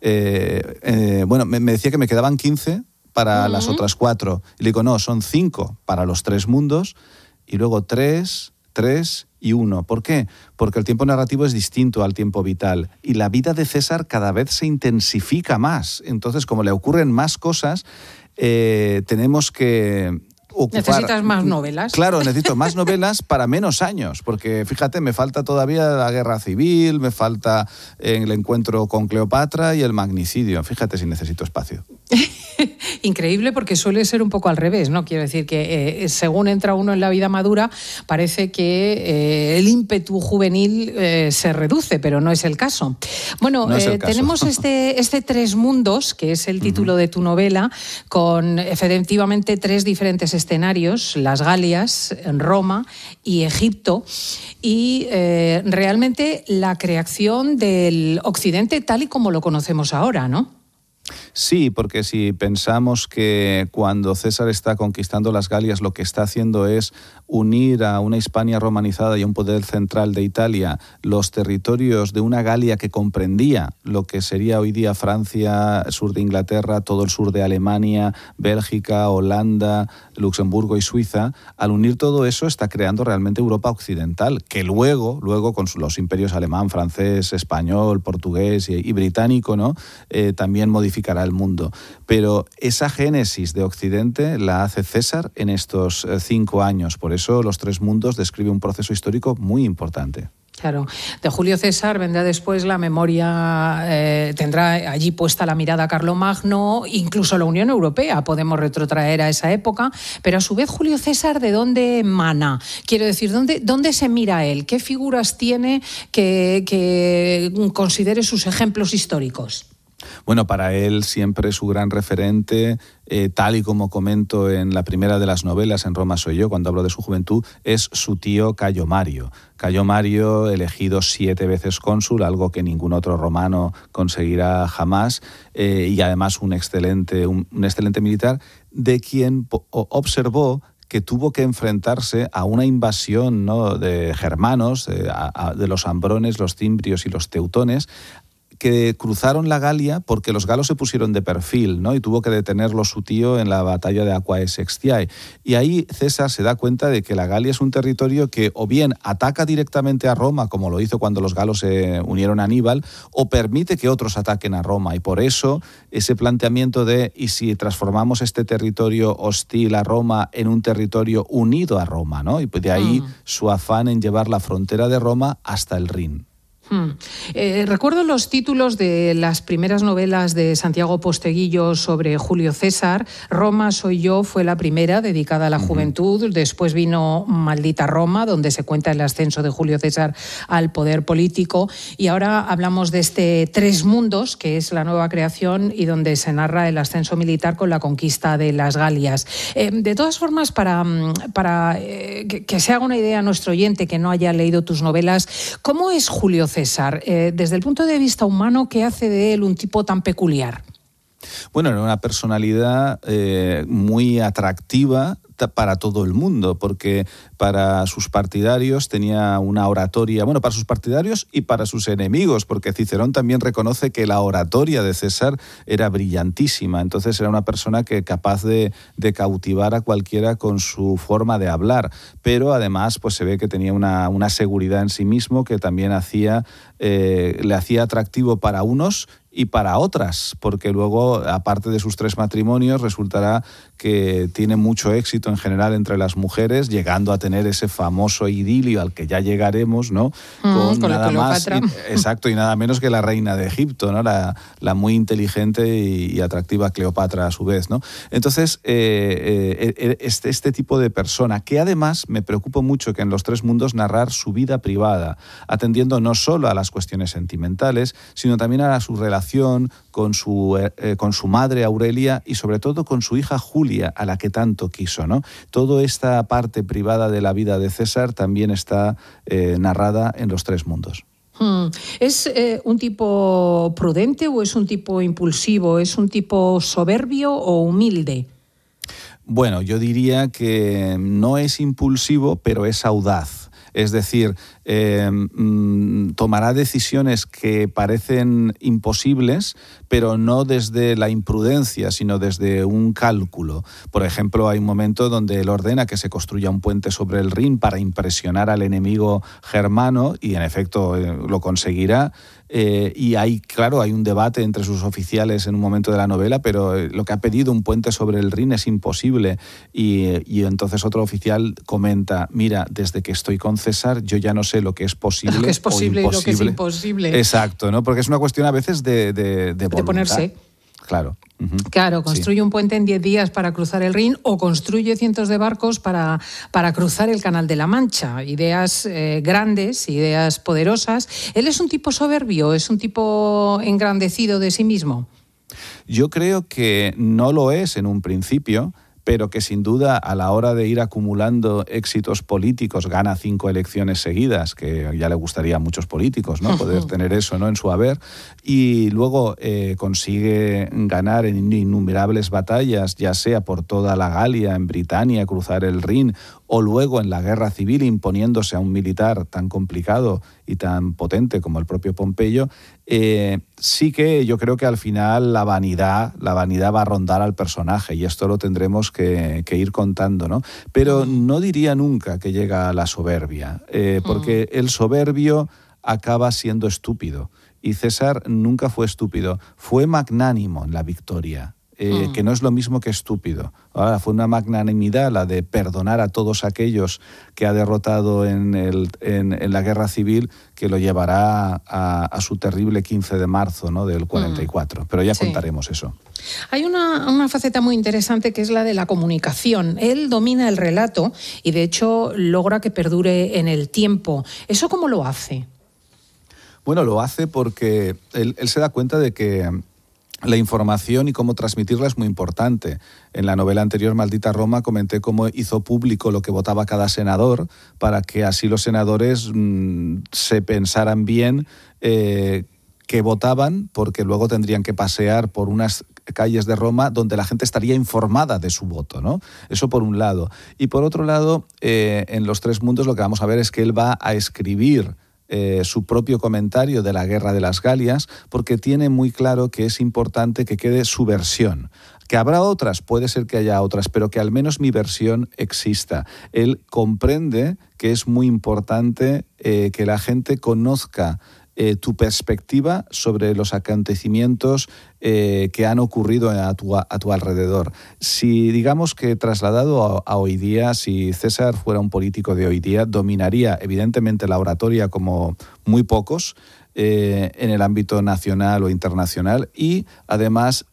Bueno, me decía que me quedaban 15 para las otras 4. Y le digo, no, son 5 para los 3 mundos, y luego 3 y 1. ¿Por qué? Porque el tiempo narrativo es distinto al tiempo vital, y la vida de César cada vez se intensifica más. Entonces, como le ocurren más cosas, tenemos que ocupar... Necesitas más novelas. Claro, necesito más novelas para menos años, porque fíjate, me falta todavía la guerra civil, me falta el encuentro con Cleopatra y el magnicidio. Fíjate si necesito espacio. Increíble, porque suele ser un poco al revés, ¿no? Quiero decir que según entra uno en la vida madura, parece que el ímpetu juvenil se reduce, pero no es el caso. Bueno, no es el caso. Tenemos este Tres Mundos, que es el título de tu novela, con efectivamente 3 diferentes escenarios, las Galias, Roma y Egipto, y realmente la creación del Occidente tal y como lo conocemos ahora, ¿no? Sí, porque si pensamos que cuando César está conquistando las Galias lo que está haciendo es unir a una Hispania romanizada y a un poder central de Italia los territorios de una Galia que comprendía lo que sería hoy día Francia, sur de Inglaterra, todo el sur de Alemania, Bélgica, Holanda, Luxemburgo y Suiza, al unir todo eso está creando realmente Europa occidental, que luego con los imperios alemán, francés, español, portugués y británico, ¿no? También modificará el mundo. Pero esa génesis de Occidente la hace César en estos 5 años. Por eso Los Tres Mundos describe un proceso histórico muy importante. Claro, de Julio César vendrá después la memoria, tendrá allí puesta la mirada Carlomagno, incluso la Unión Europea, podemos retrotraer a esa época, pero a su vez Julio César, ¿de dónde emana? Quiero decir, ¿dónde se mira él? ¿Qué figuras tiene que considere sus ejemplos históricos? Bueno, para él siempre su gran referente, tal y como comento en la primera de las novelas, En Roma soy yo, cuando hablo de su juventud, es su tío Cayo Mario. Cayo Mario, elegido 7 veces cónsul, algo que ningún otro romano conseguirá jamás, y además un excelente militar, de quien observó que tuvo que enfrentarse a una invasión, ¿no?, de germanos, de los ambrones, los cimbrios y los teutones, que cruzaron la Galia porque los galos se pusieron de perfil, ¿no? Y tuvo que detenerlo su tío en la batalla de Aquae Sextiae. Y ahí César se da cuenta de que la Galia es un territorio que o bien ataca directamente a Roma, como lo hizo cuando los galos se unieron a Aníbal, o permite que otros ataquen a Roma. Y por eso ese planteamiento de ¿y si transformamos este territorio hostil a Roma en un territorio unido a Roma, ¿no? Y de ahí su afán en llevar la frontera de Roma hasta el Rin. Recuerdo los títulos de las primeras novelas de Santiago Posteguillo sobre Julio César. Roma soy yo fue la primera, dedicada a la juventud. Después vino Maldita Roma, donde se cuenta el ascenso de Julio César al poder político. Y ahora hablamos de este Tres Mundos, que es la nueva creación y donde se narra el ascenso militar con la conquista de las Galias. De todas formas, para que se haga una idea a nuestro oyente que no haya leído tus novelas, ¿cómo es Julio César? Desde el punto de vista humano, ¿qué hace de él un tipo tan peculiar? Bueno, era una personalidad muy atractiva para todo el mundo, porque para sus partidarios tenía una oratoria, bueno, para sus partidarios y para sus enemigos, porque Cicerón también reconoce que la oratoria de César era brillantísima. Entonces era una persona que capaz de cautivar a cualquiera con su forma de hablar, pero además pues se ve que tenía una seguridad en sí mismo que también le hacía atractivo para unos y para otras, porque luego, aparte de sus 3 matrimonios, resultará que tiene mucho éxito en general entre las mujeres, llegando a tener ese famoso idilio al que ya llegaremos, ¿no? Con nada más, exacto, y nada menos que la reina de Egipto, ¿no? La muy inteligente y atractiva Cleopatra a su vez, ¿no? Entonces, este tipo de persona, que además me preocupa mucho que en Los Tres Mundos narrar su vida privada, atendiendo no solo a las cuestiones sentimentales, sino también a su relación con su madre Aurelia y sobre todo con su hija Julia, a la que tanto quiso, ¿no? Toda esta parte privada de la vida de César también está narrada en Los Tres Mundos. ¿Es un tipo prudente o es un tipo impulsivo? ¿Es un tipo soberbio o humilde? Bueno, yo diría que no es impulsivo, pero es audaz. Es decir, tomará decisiones que parecen imposibles, pero no desde la imprudencia, sino desde un cálculo. Por ejemplo, hay un momento donde él ordena que se construya un puente sobre el Rin para impresionar al enemigo germano, y en efecto lo conseguirá. Y hay un debate entre sus oficiales en un momento de la novela, pero lo que ha pedido, un puente sobre el Rin, es imposible. Y entonces otro oficial comenta: mira, desde que estoy con César, yo ya no sé lo que es posible, lo que es posible o imposible. Y lo que es imposible. Exacto, ¿no? Porque es una cuestión a veces de voluntad. Ponerse. Claro. Claro, construye un puente en 10 días para cruzar el Rin, o construye cientos de barcos para cruzar el Canal de la Mancha. Ideas grandes, ideas poderosas. ¿Él es un tipo soberbio? ¿Es un tipo engrandecido de sí mismo? Yo creo que no lo es en un principio, pero que sin duda a la hora de ir acumulando éxitos políticos, gana 5 elecciones seguidas, que ya le gustaría a muchos políticos, ¿no? Poder tener eso, ¿no?, en su haber, y luego consigue ganar en innumerables batallas, ya sea por toda la Galia, en Britania, cruzar el Rin, o luego en la guerra civil imponiéndose a un militar tan complicado y tan potente como el propio Pompeyo. Sí que yo creo que al final la vanidad va a rondar al personaje, y esto lo tendremos que ir contando, ¿no? Pero no diría nunca que llega a la soberbia, porque el soberbio acaba siendo estúpido, y César nunca fue estúpido, fue magnánimo en la victoria. Que no es lo mismo que estúpido. Ahora, fue una magnanimidad la de perdonar a todos aquellos que ha derrotado en la guerra civil, que lo llevará a su terrible 15 de marzo, ¿no?, del 44. Pero ya contaremos eso. Hay una faceta muy interesante, que es la de la comunicación. Él domina el relato y, de hecho, logra que perdure en el tiempo. ¿Eso cómo lo hace? Bueno, lo hace porque él se da cuenta de que la información y cómo transmitirla es muy importante. En la novela anterior, Maldita Roma, comenté cómo hizo público lo que votaba cada senador, para que así los senadores se pensaran bien que votaban, porque luego tendrían que pasear por unas calles de Roma donde la gente estaría informada de su voto, ¿no? Eso por un lado. Y por otro lado, en Los Tres Mundos lo que vamos a ver es que él va a escribir su propio comentario de la Guerra de las Galias, porque tiene muy claro que es importante que quede su versión. Que habrá otras, puede ser que haya otras, pero que al menos mi versión exista. Él comprende que es muy importante que la gente conozca tu perspectiva sobre los acontecimientos que han ocurrido a tu alrededor. Si digamos que trasladado a hoy día, si César fuera un político de hoy día, dominaría evidentemente la oratoria como muy pocos en el ámbito nacional o internacional, y además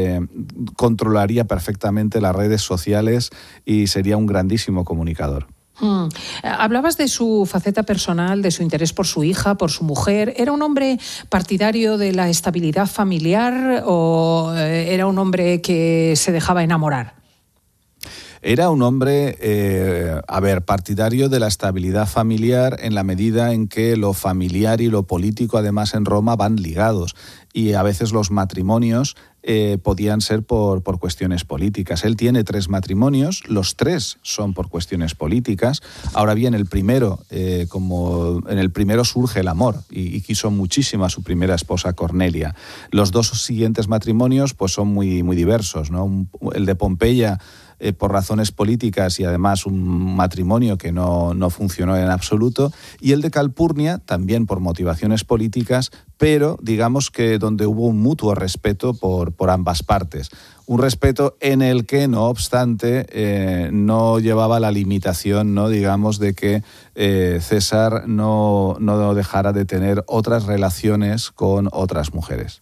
controlaría perfectamente las redes sociales y sería un grandísimo comunicador. Hablabas de su faceta personal, de su interés por su hija, por su mujer. ¿Era un hombre partidario de la estabilidad familiar o era un hombre que se dejaba enamorar? Era un hombre, partidario de la estabilidad familiar en la medida en que lo familiar y lo político, además, en Roma van ligados. Y a veces los matrimonios podían ser por cuestiones políticas. Él tiene 3 matrimonios, los 3 son por cuestiones políticas. Ahora bien, el primero, como en el primero surge el amor, y quiso muchísimo a su primera esposa Cornelia. Los 2 siguientes matrimonios pues son muy, muy diversos, ¿no? El de Pompeya, por razones políticas y además un matrimonio que no funcionó en absoluto, y el de Calpurnia también por motivaciones políticas, pero digamos que donde hubo un mutuo respeto por ambas partes. Un respeto en el que, no obstante, no llevaba la limitación, ¿no?, digamos, de que César no dejara de tener otras relaciones con otras mujeres.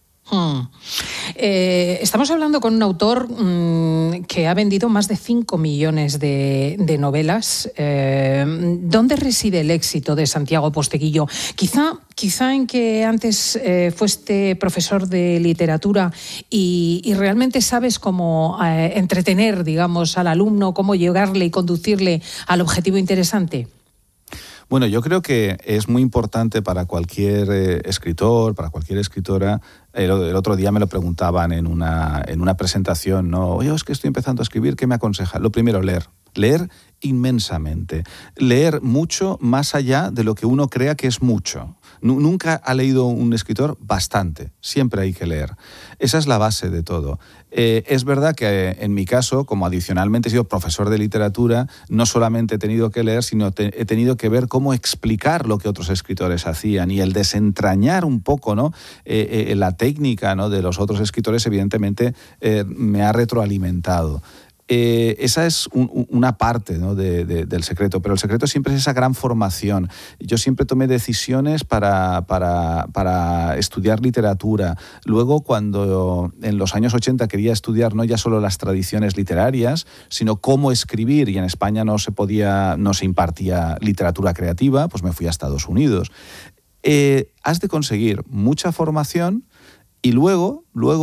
Estamos hablando con un autor que ha vendido más de 5 millones de novelas. ¿Dónde reside el éxito de Santiago Posteguillo? Quizá en que antes fuiste profesor de literatura y realmente sabes cómo entretener, digamos, al alumno, cómo llegarle y conducirle al objetivo interesante. Bueno, yo creo que es muy importante para cualquier escritor, para cualquier escritora. El otro día me lo preguntaban en una presentación, ¿no? Oye, es que estoy empezando a escribir, ¿qué me aconseja? Lo primero, leer. Leer inmensamente. Leer mucho más allá de lo que uno crea que es mucho. Nunca ha leído un escritor bastante. Siempre hay que leer. Esa es la base de todo. Es verdad que en mi caso, como adicionalmente he sido profesor de literatura, no solamente he tenido que leer, sino he tenido que ver cómo explicar lo que otros escritores hacían, y el desentrañar un poco, ¿no?, la técnica, ¿no?, de los otros escritores, evidentemente me ha retroalimentado. Esa es una parte, ¿no?, del secreto, pero el secreto siempre es esa gran formación. Yo siempre tomé decisiones para estudiar literatura. Luego, cuando en los años 80 quería estudiar no ya solo las tradiciones literarias, sino cómo escribir, y en España no se impartía literatura creativa, pues me fui a Estados Unidos. Has de conseguir mucha formación y luego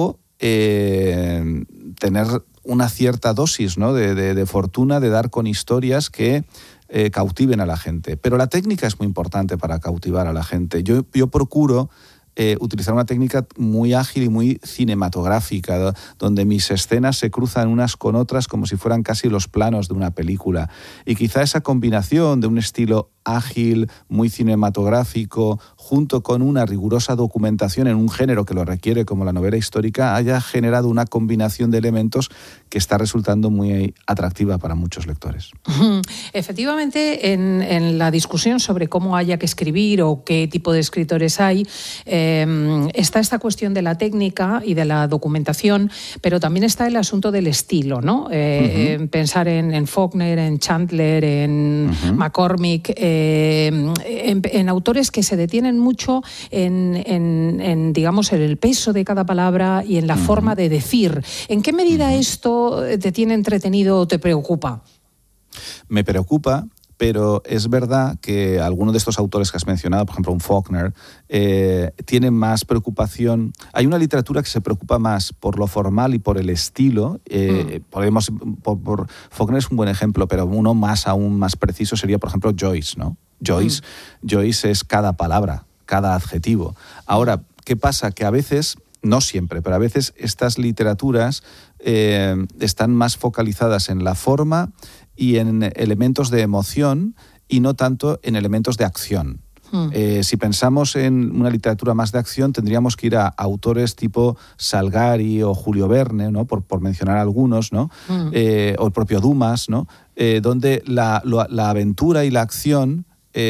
tener una cierta dosis, ¿no?, de fortuna, de dar con historias que cautiven a la gente. Pero la técnica es muy importante para cautivar a la gente. Yo procuro utilizar una técnica muy ágil y muy cinematográfica, donde mis escenas se cruzan unas con otras como si fueran casi los planos de una película. Y quizá esa combinación de un estilo ágil, muy cinematográfico, junto con una rigurosa documentación en un género que lo requiere, como la novela histórica, haya generado una combinación de elementos que está resultando muy atractiva para muchos lectores. Efectivamente, en la discusión sobre cómo haya que escribir o qué tipo de escritores hay, está esta cuestión de la técnica y de la documentación, pero también está el asunto del estilo, ¿no? Pensar en Faulkner, en Chandler, en McCormick, en autores que se detienen mucho en digamos, en el peso de cada palabra y en la forma de decir. ¿En qué medida esto te tiene entretenido o te preocupa? Me preocupa, pero es verdad que algunos de estos autores que has mencionado, por ejemplo un Faulkner, tienen más preocupación. Hay una literatura que se preocupa más por lo formal y por el estilo. Faulkner es un buen ejemplo, pero uno aún más preciso sería, por ejemplo, Joyce, ¿no? Joyce es cada palabra, cada adjetivo. Ahora, ¿qué pasa? Que a veces, no siempre, pero a veces estas literaturas están más focalizadas en la forma y en elementos de emoción y no tanto en elementos de acción. Si pensamos en una literatura más de acción, tendríamos que ir a autores tipo Salgari o Julio Verne, ¿no?, por mencionar algunos, ¿no? O el propio Dumas, ¿no? Donde la aventura y la acción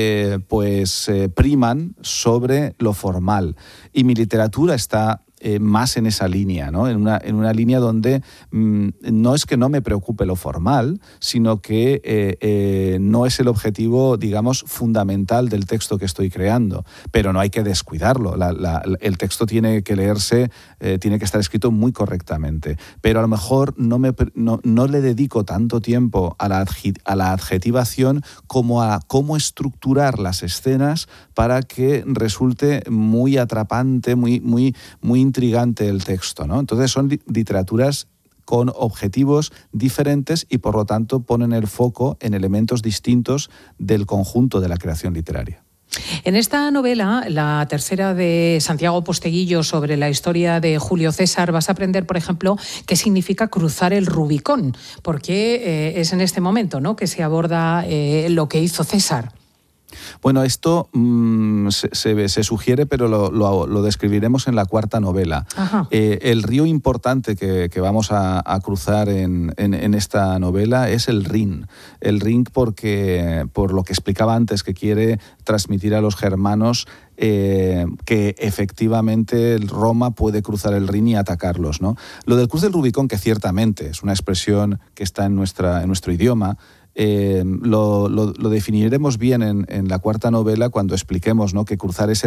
priman sobre lo formal. Y mi literatura está más en esa línea, ¿no? En una línea donde no es que no me preocupe lo formal, sino que no es el objetivo, digamos, fundamental del texto que estoy creando. Pero no hay que descuidarlo. El texto tiene que leerse, tiene que estar escrito muy correctamente. Pero a lo mejor no le dedico tanto tiempo a la adjetivación como a cómo estructurar las escenas para que resulte muy atrapante, muy intrigante el texto, ¿no? Entonces son literaturas con objetivos diferentes y por lo tanto ponen el foco en elementos distintos del conjunto de la creación literaria. En esta novela, la tercera de Santiago Posteguillo sobre la historia de Julio César, vas a aprender, por ejemplo, qué significa cruzar el Rubicón, porque es en este momento, ¿no?, que se aborda lo que hizo César. Bueno, esto se sugiere, pero lo describiremos en la cuarta novela. El río importante que vamos a cruzar en esta novela es el Rin. El Rin porque, por lo que explicaba antes, que quiere transmitir a los germanos que efectivamente Roma puede cruzar el Rin y atacarlos, ¿no? Lo del Cruz del Rubicón, que ciertamente es una expresión que está en nuestro idioma, lo definiremos bien en la cuarta novela cuando expliquemos, ¿no?, que cruzar ese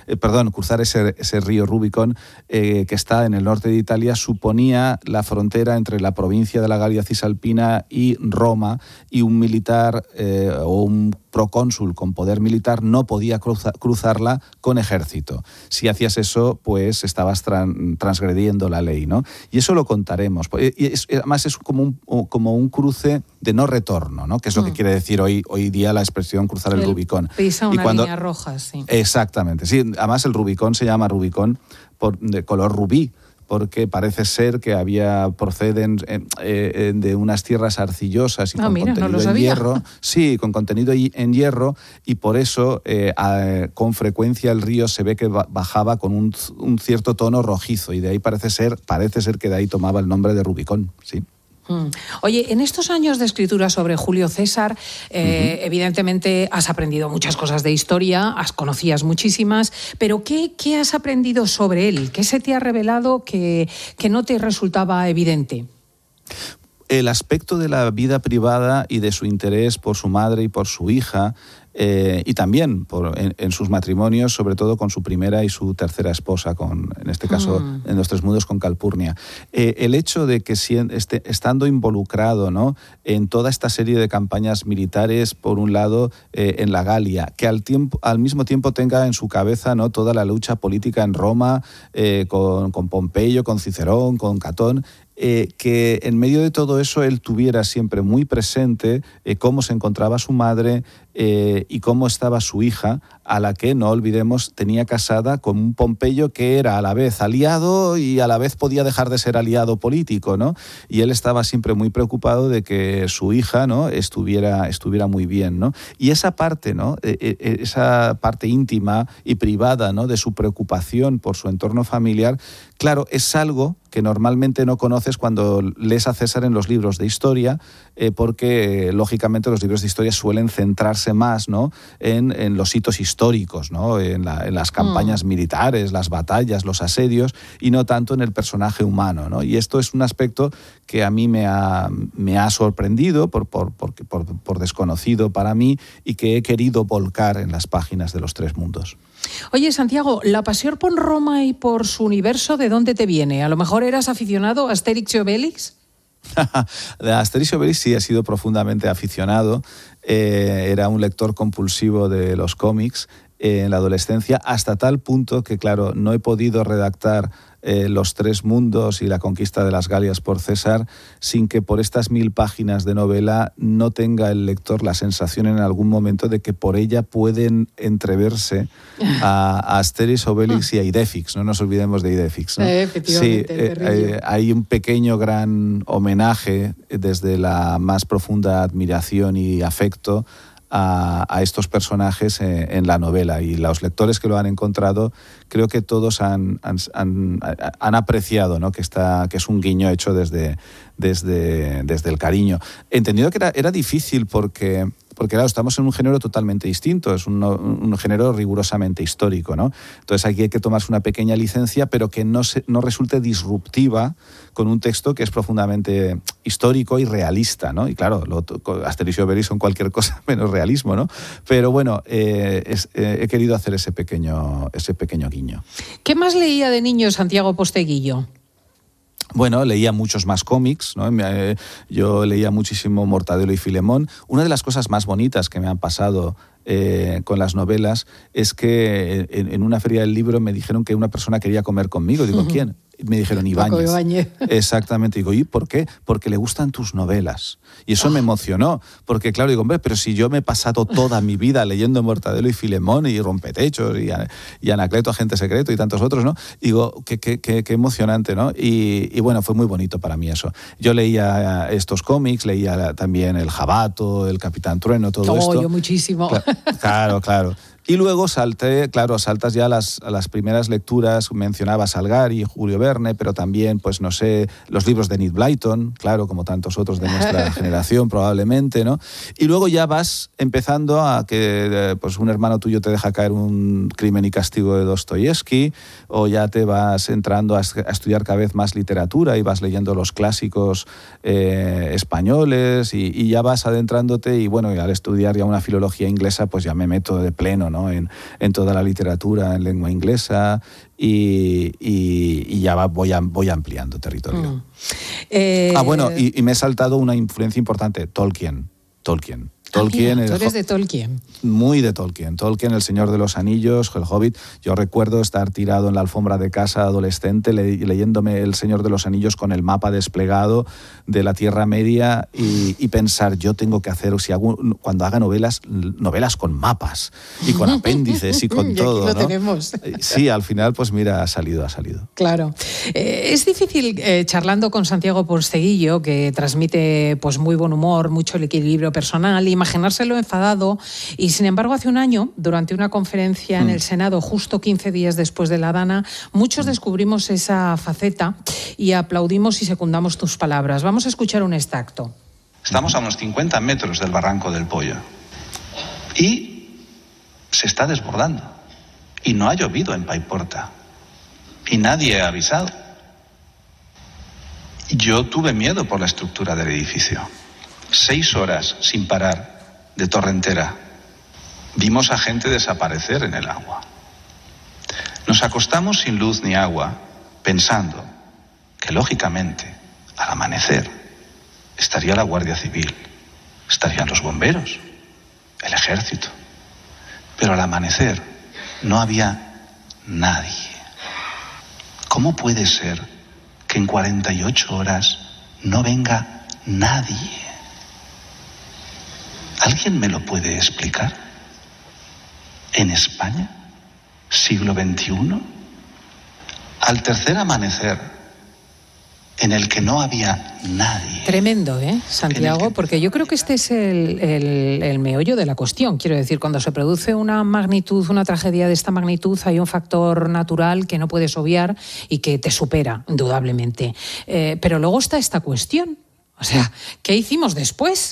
río Rubicón que está en el norte de Italia suponía la frontera entre la provincia de la Galia Cisalpina y Roma, y un militar o un procónsul con poder militar no podía cruzarla con ejército. Si hacías eso, pues estabas transgrediendo la ley, ¿no? Y eso lo contaremos. Y además es como un cruce de no retorno, ¿no?, que es lo que quiere decir hoy día la expresión cruzar el Rubicón. Pisa una línea roja, sí. Exactamente. Sí, además el Rubicón se llama Rubicón de color rubí, porque parece ser que proceden de unas tierras arcillosas y con contenido en hierro. Sí, con contenido en hierro, y por eso con frecuencia el río se ve que bajaba con un cierto tono rojizo, y de ahí parece ser que de ahí tomaba el nombre de Rubicón, sí. Oye, en estos años de escritura sobre Julio César, evidentemente has aprendido muchas cosas de historia, conocías muchísimas, pero ¿qué has aprendido sobre él? ¿Qué se te ha revelado que no te resultaba evidente? El aspecto de la vida privada y de su interés por su madre y por su hija, y también en sus matrimonios, sobre todo con su primera y su tercera esposa, en este caso en Los Tres Mundos con Calpurnia. El hecho de que estando involucrado, ¿no?, en toda esta serie de campañas militares, por un lado en la Galia, que al mismo tiempo tenga en su cabeza, ¿no?, toda la lucha política en Roma, con Pompeyo, con Cicerón, con Catón, que en medio de todo eso él tuviera siempre muy presente cómo se encontraba su madre y cómo estaba su hija, a la que, no olvidemos, tenía casada con un Pompeyo que era a la vez aliado y a la vez podía dejar de ser aliado político, ¿no? Y él estaba siempre muy preocupado de que su hija, ¿no?, estuviera muy bien, ¿no? Y esa parte, ¿no?, esa parte íntima y privada, ¿no?, de su preocupación por su entorno familiar, claro, es algo que normalmente no conoces cuando lees a César en los libros de historia, porque lógicamente los libros de historia suelen centrarse más, ¿no?, en los hitos históricos, ¿no?, en las campañas militares, las batallas, los asedios, y no tanto en el personaje humano, ¿no? Y esto es un aspecto que a mí me ha sorprendido por desconocido para mí, y que he querido volcar en las páginas de Los Tres Mundos. Oye, Santiago, la pasión por Roma y por su universo, ¿de dónde te viene? ¿A lo mejor eras aficionado a Asterix y Obelix? De Asterix y Obelix sí he sido profundamente aficionado. Era un lector compulsivo de los cómics en la adolescencia, hasta tal punto que, claro, no he podido redactar Los Tres Mundos y la conquista de las Galias por César sin que por estas 1000 páginas de novela no tenga el lector la sensación en algún momento de que por ella pueden entreverse a Asterix, Obelix y a Idéfix. No nos olvidemos de Idéfix, ¿no? Efectivamente. Sí, hay un pequeño gran homenaje desde la más profunda admiración y afecto a estos personajes en la novela, y los lectores que lo han encontrado creo que todos han apreciado, ¿no?, que es un guiño hecho desde el cariño. Entendido que era difícil porque claro, estamos en un género totalmente distinto, es un género rigurosamente histórico, ¿no? Entonces aquí hay que tomarse una pequeña licencia, pero que no resulte disruptiva con un texto que es profundamente histórico y realista, ¿no? Y claro, Asterix y Obelix son cualquier cosa menos realismo, ¿no? Pero bueno, he querido hacer ese pequeño guiño. ¿Qué más leía de niño Santiago Posteguillo? Bueno, leía muchos más cómics, ¿no? Yo leía muchísimo Mortadelo y Filemón. Una de las cosas más bonitas que me han pasado con las novelas es que en una feria del libro me dijeron que una persona quería comer conmigo. Digo, ¿quién? Me dijeron Ibáñez. Exactamente. Digo, ¿y por qué? Porque le gustan tus novelas. Y eso me emocionó. Porque, claro, digo, hombre, pero si yo me he pasado toda mi vida leyendo Mortadelo y Filemón y Rompetechos y Anacleto, Agente Secreto y tantos otros, ¿no? Digo, qué emocionante, ¿no? Y bueno, fue muy bonito para mí eso. Yo leía estos cómics, leía también El Jabato, El Capitán Trueno, todo esto. Yo muchísimo. Claro. Y luego saltas ya a las primeras lecturas, mencionaba Salgari, Julio Verne, pero también, pues no sé, los libros de Enid Blyton, claro, como tantos otros de nuestra generación probablemente, ¿no? Y luego ya vas empezando a que pues un hermano tuyo te deja caer un Crimen y Castigo de Dostoyevsky, o ya te vas entrando a estudiar cada vez más literatura y vas leyendo los clásicos españoles y ya vas adentrándote y bueno, y al estudiar ya una filología inglesa, pues ya me meto de pleno, ¿no? En toda la literatura en lengua inglesa y ya voy ampliando territorio. Bueno, y me he saltado una influencia importante, Tolkien. Tolkien, tú eres de Tolkien. Muy de Tolkien. Tolkien, El Señor de los Anillos, El Hobbit. Yo recuerdo estar tirado en la alfombra de casa adolescente leyéndome El Señor de los Anillos con el mapa desplegado de la Tierra Media y pensar, yo tengo que hacer, cuando haga novelas con mapas y con apéndices y con todo, aquí lo ¿no? tenemos. Sí, al final, pues mira, ha salido. Claro. Es difícil, charlando con Santiago Posteguillo, que transmite pues muy buen humor, mucho el equilibrio personal, imaginárselo enfadado, y sin embargo hace un año, durante una conferencia en el Senado, justo 15 días después de la Dana, muchos descubrimos esa faceta y aplaudimos y secundamos tus palabras. Vamos a escuchar un extracto. Estamos a unos 50 metros del Barranco del Pollo y se está desbordando y no ha llovido en Paiporta y nadie ha avisado. Yo tuve miedo por la estructura del edificio. 6 horas sin parar de torrentera. Vimos a gente desaparecer en el agua. Nos acostamos sin luz ni agua, pensando que lógicamente al amanecer estaría la Guardia Civil, estarían los bomberos, el ejército. Pero al amanecer no había nadie. ¿Cómo puede ser que en 48 horas no venga nadie? ¿Alguien me lo puede explicar? ¿En España? ¿Siglo XXI? Al tercer amanecer, en el que no había nadie. Tremendo, Santiago? Porque yo creo que este es el meollo de la cuestión. Quiero decir, cuando se produce una tragedia de esta magnitud, hay un factor natural que no puedes obviar y que te supera, indudablemente. Pero luego está esta cuestión. O sea, ¿qué hicimos después?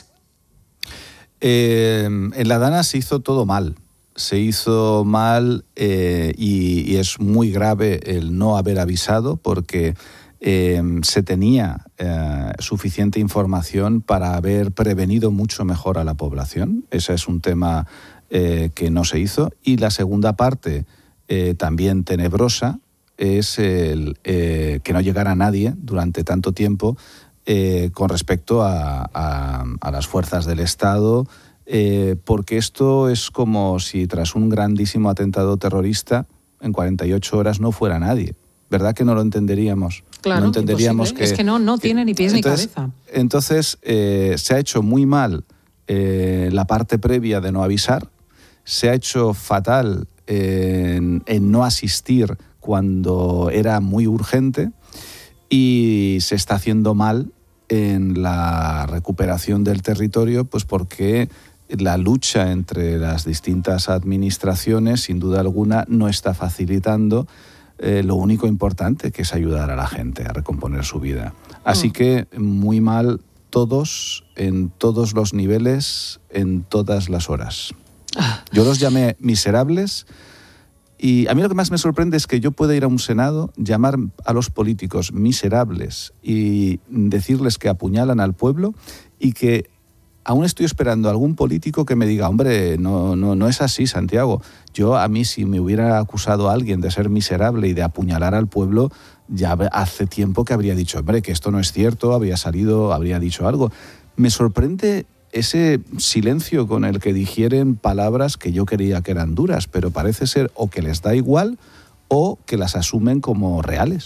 En la Dana se hizo todo mal. Se hizo mal y es muy grave el no haber avisado porque se tenía suficiente información para haber prevenido mucho mejor a la población. Ese es un tema que no se hizo. Y la segunda parte, también tenebrosa, es el que no llegara nadie durante tanto tiempo con respecto a las fuerzas del Estado, porque esto es como si tras un grandísimo atentado terrorista en 48 horas no fuera nadie. ¿Verdad que no lo entenderíamos? Claro, no entenderíamos es que no tiene ni pies ni cabeza. Entonces, se ha hecho muy mal la parte previa de no avisar, se ha hecho fatal en no asistir cuando era muy urgente y se está haciendo mal en la recuperación del territorio, pues porque la lucha entre las distintas administraciones, sin duda alguna, no está facilitando lo único importante, que es ayudar a la gente a recomponer su vida. Así que muy mal todos, en todos los niveles, en todas las horas. Yo los llamé miserables. Y a mí lo que más me sorprende es que yo pueda ir a un Senado, llamar a los políticos miserables y decirles que apuñalan al pueblo, y que aún estoy esperando a algún político que me diga, hombre, no es así, Santiago. A mí, si me hubiera acusado a alguien de ser miserable y de apuñalar al pueblo, ya hace tiempo que habría dicho, hombre, que esto no es cierto, habría dicho algo. Me sorprende ese silencio con el que digieren palabras que yo creía que eran duras, pero parece ser o que les da igual o que las asumen como reales.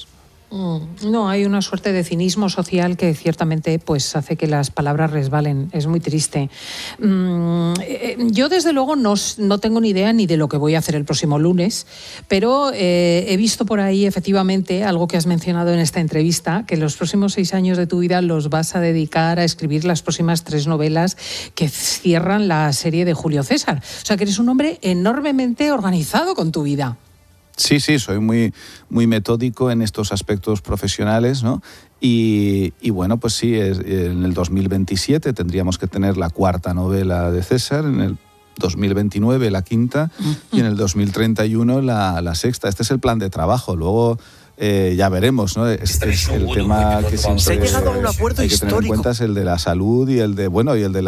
No, hay una suerte de cinismo social que ciertamente pues hace que las palabras resbalen. Es muy triste. Yo desde luego no tengo ni idea ni de lo que voy a hacer el próximo lunes, pero he visto por ahí efectivamente algo que has mencionado en esta entrevista, que los próximos 6 años de tu vida los vas a dedicar a escribir las próximas 3 novelas que cierran la serie de Julio César. O sea que eres un hombre enormemente organizado con tu vida. Sí, soy muy metódico en estos aspectos profesionales, ¿no? Y bueno, pues sí, en el 2027 tendríamos que tener la 4ª novela de César, en el 2029 la 5ª y en el 2031 la 6ª. Este es el plan de trabajo. Luego ya veremos, ¿no? Este es el tema que siempre se ha llegado a un acuerdo hay que tener en histórico. cuenta, es el de la salud y el de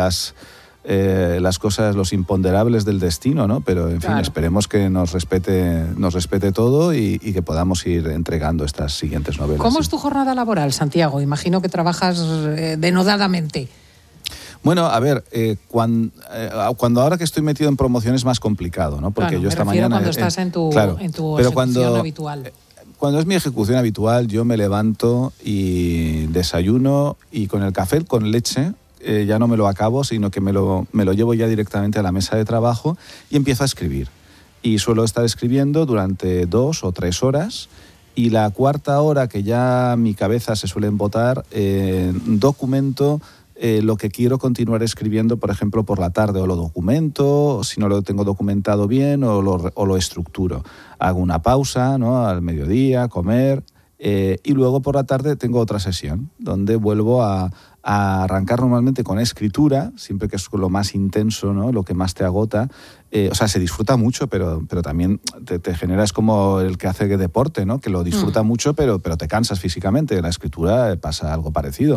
las cosas, los imponderables del destino, ¿no? Pero en fin, esperemos que nos respete todo y que podamos ir entregando estas siguientes novelas. ¿Cómo es tu jornada laboral, Santiago? Imagino que trabajas denodadamente. Bueno, a ver, cuando ahora que estoy metido en promoción es más complicado, ¿no? Porque yo esta mañana cuando estás en tu ejecución habitual. Cuando es mi ejecución habitual, yo me levanto y desayuno y con el café con leche ya no me lo acabo, sino que me lo llevo ya directamente a la mesa de trabajo y empiezo a escribir. Y suelo estar escribiendo durante 2 o 3 horas y la 4ª hora, que ya mi cabeza se suele embotar, documento lo que quiero continuar escribiendo, por ejemplo, por la tarde, o lo documento, si no lo tengo documentado bien, o lo estructuro. Hago una pausa, ¿no?, al mediodía, comer, y luego por la tarde tengo otra sesión, donde vuelvo a arrancar normalmente con escritura, siempre que es lo más intenso, ¿no?, lo que más te agota. O sea, se disfruta mucho, pero también te genera, es como el que hace deporte, ¿no?, que lo disfruta mucho, pero te cansas físicamente. En la escritura pasa algo parecido.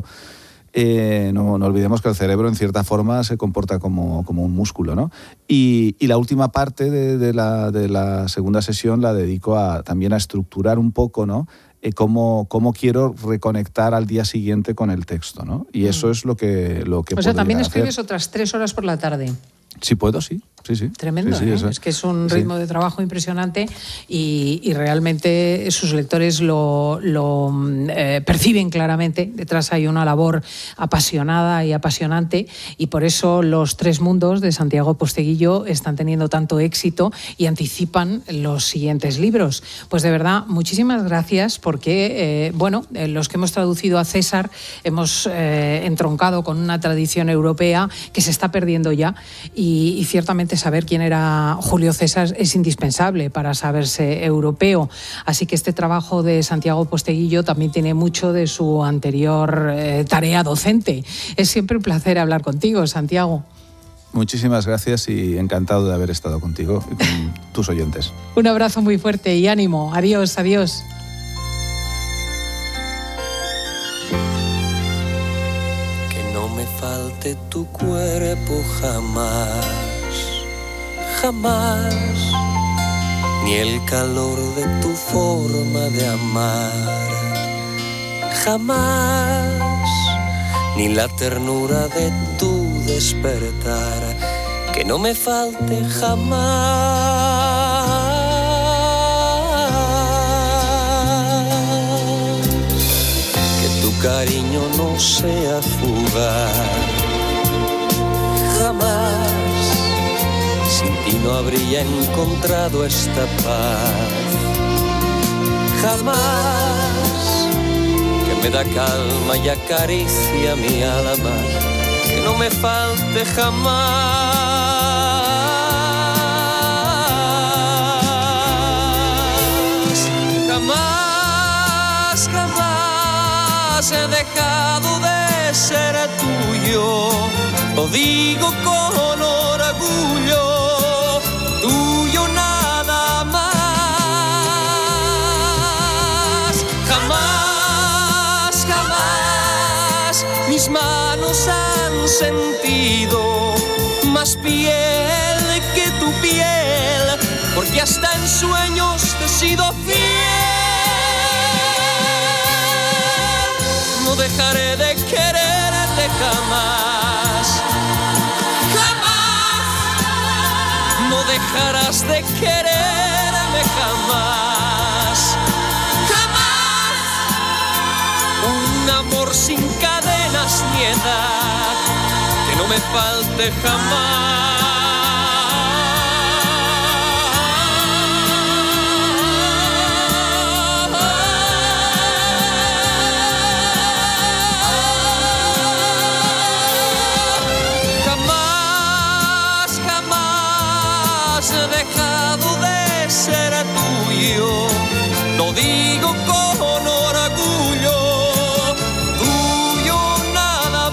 No olvidemos que el cerebro en cierta forma se comporta como un músculo, ¿no? Y la última parte de la segunda sesión la dedico también a estructurar un poco, ¿no?, cómo quiero reconectar al día siguiente con el texto, ¿no? Y eso es lo que O sea, también escribes otras 3 horas por la tarde. Sí puedo, sí. Tremendo, sí, es que es un ritmo de trabajo impresionante y realmente sus lectores lo perciben claramente. Detrás hay una labor apasionada y apasionante y por eso Los 3 mundos de Santiago Posteguillo están teniendo tanto éxito y anticipan los siguientes libros. Pues de verdad, muchísimas gracias porque, los que hemos traducido a César hemos entroncado con una tradición europea que se está perdiendo ya y ciertamente saber quién era Julio César es indispensable para saberse europeo. Así que este trabajo de Santiago Posteguillo también tiene mucho de su anterior tarea docente. Es siempre un placer hablar contigo, Santiago. Muchísimas gracias y encantado de haber estado contigo y con tus oyentes. Un abrazo muy fuerte y ánimo. Adiós, adiós. Que no me falte tu cuerpo jamás. Jamás, ni el calor de tu forma de amar, jamás, ni la ternura de tu despertar, que no me falte jamás, que tu cariño no sea fugaz, jamás. Sin ti no habría encontrado esta paz, jamás, que me da calma y acaricia mi alma, que no me falte jamás, jamás, jamás he dejado de ser tuyo, lo digo con orgullo. Tuyo nada más, jamás, jamás mis manos han sentido más piel que tu piel, porque hasta en sueños te he sido fiel. No dejaré de quererte jamás, no dejarás de quererme jamás, jamás, sin cadenas ni edad, que no me falte jamás. He dejado de ser tuyo, lo digo con orgullo, tuyo nada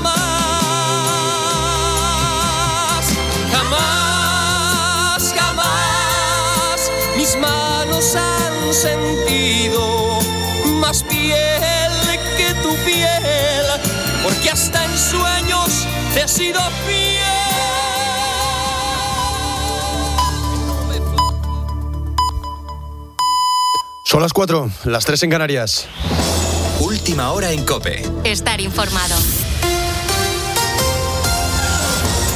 más. Jamás, jamás mis manos han sentido más piel que tu piel, porque hasta en sueños te he sido fiel. Son las 4, las 3 en Canarias. Última hora en COPE. Estar informado.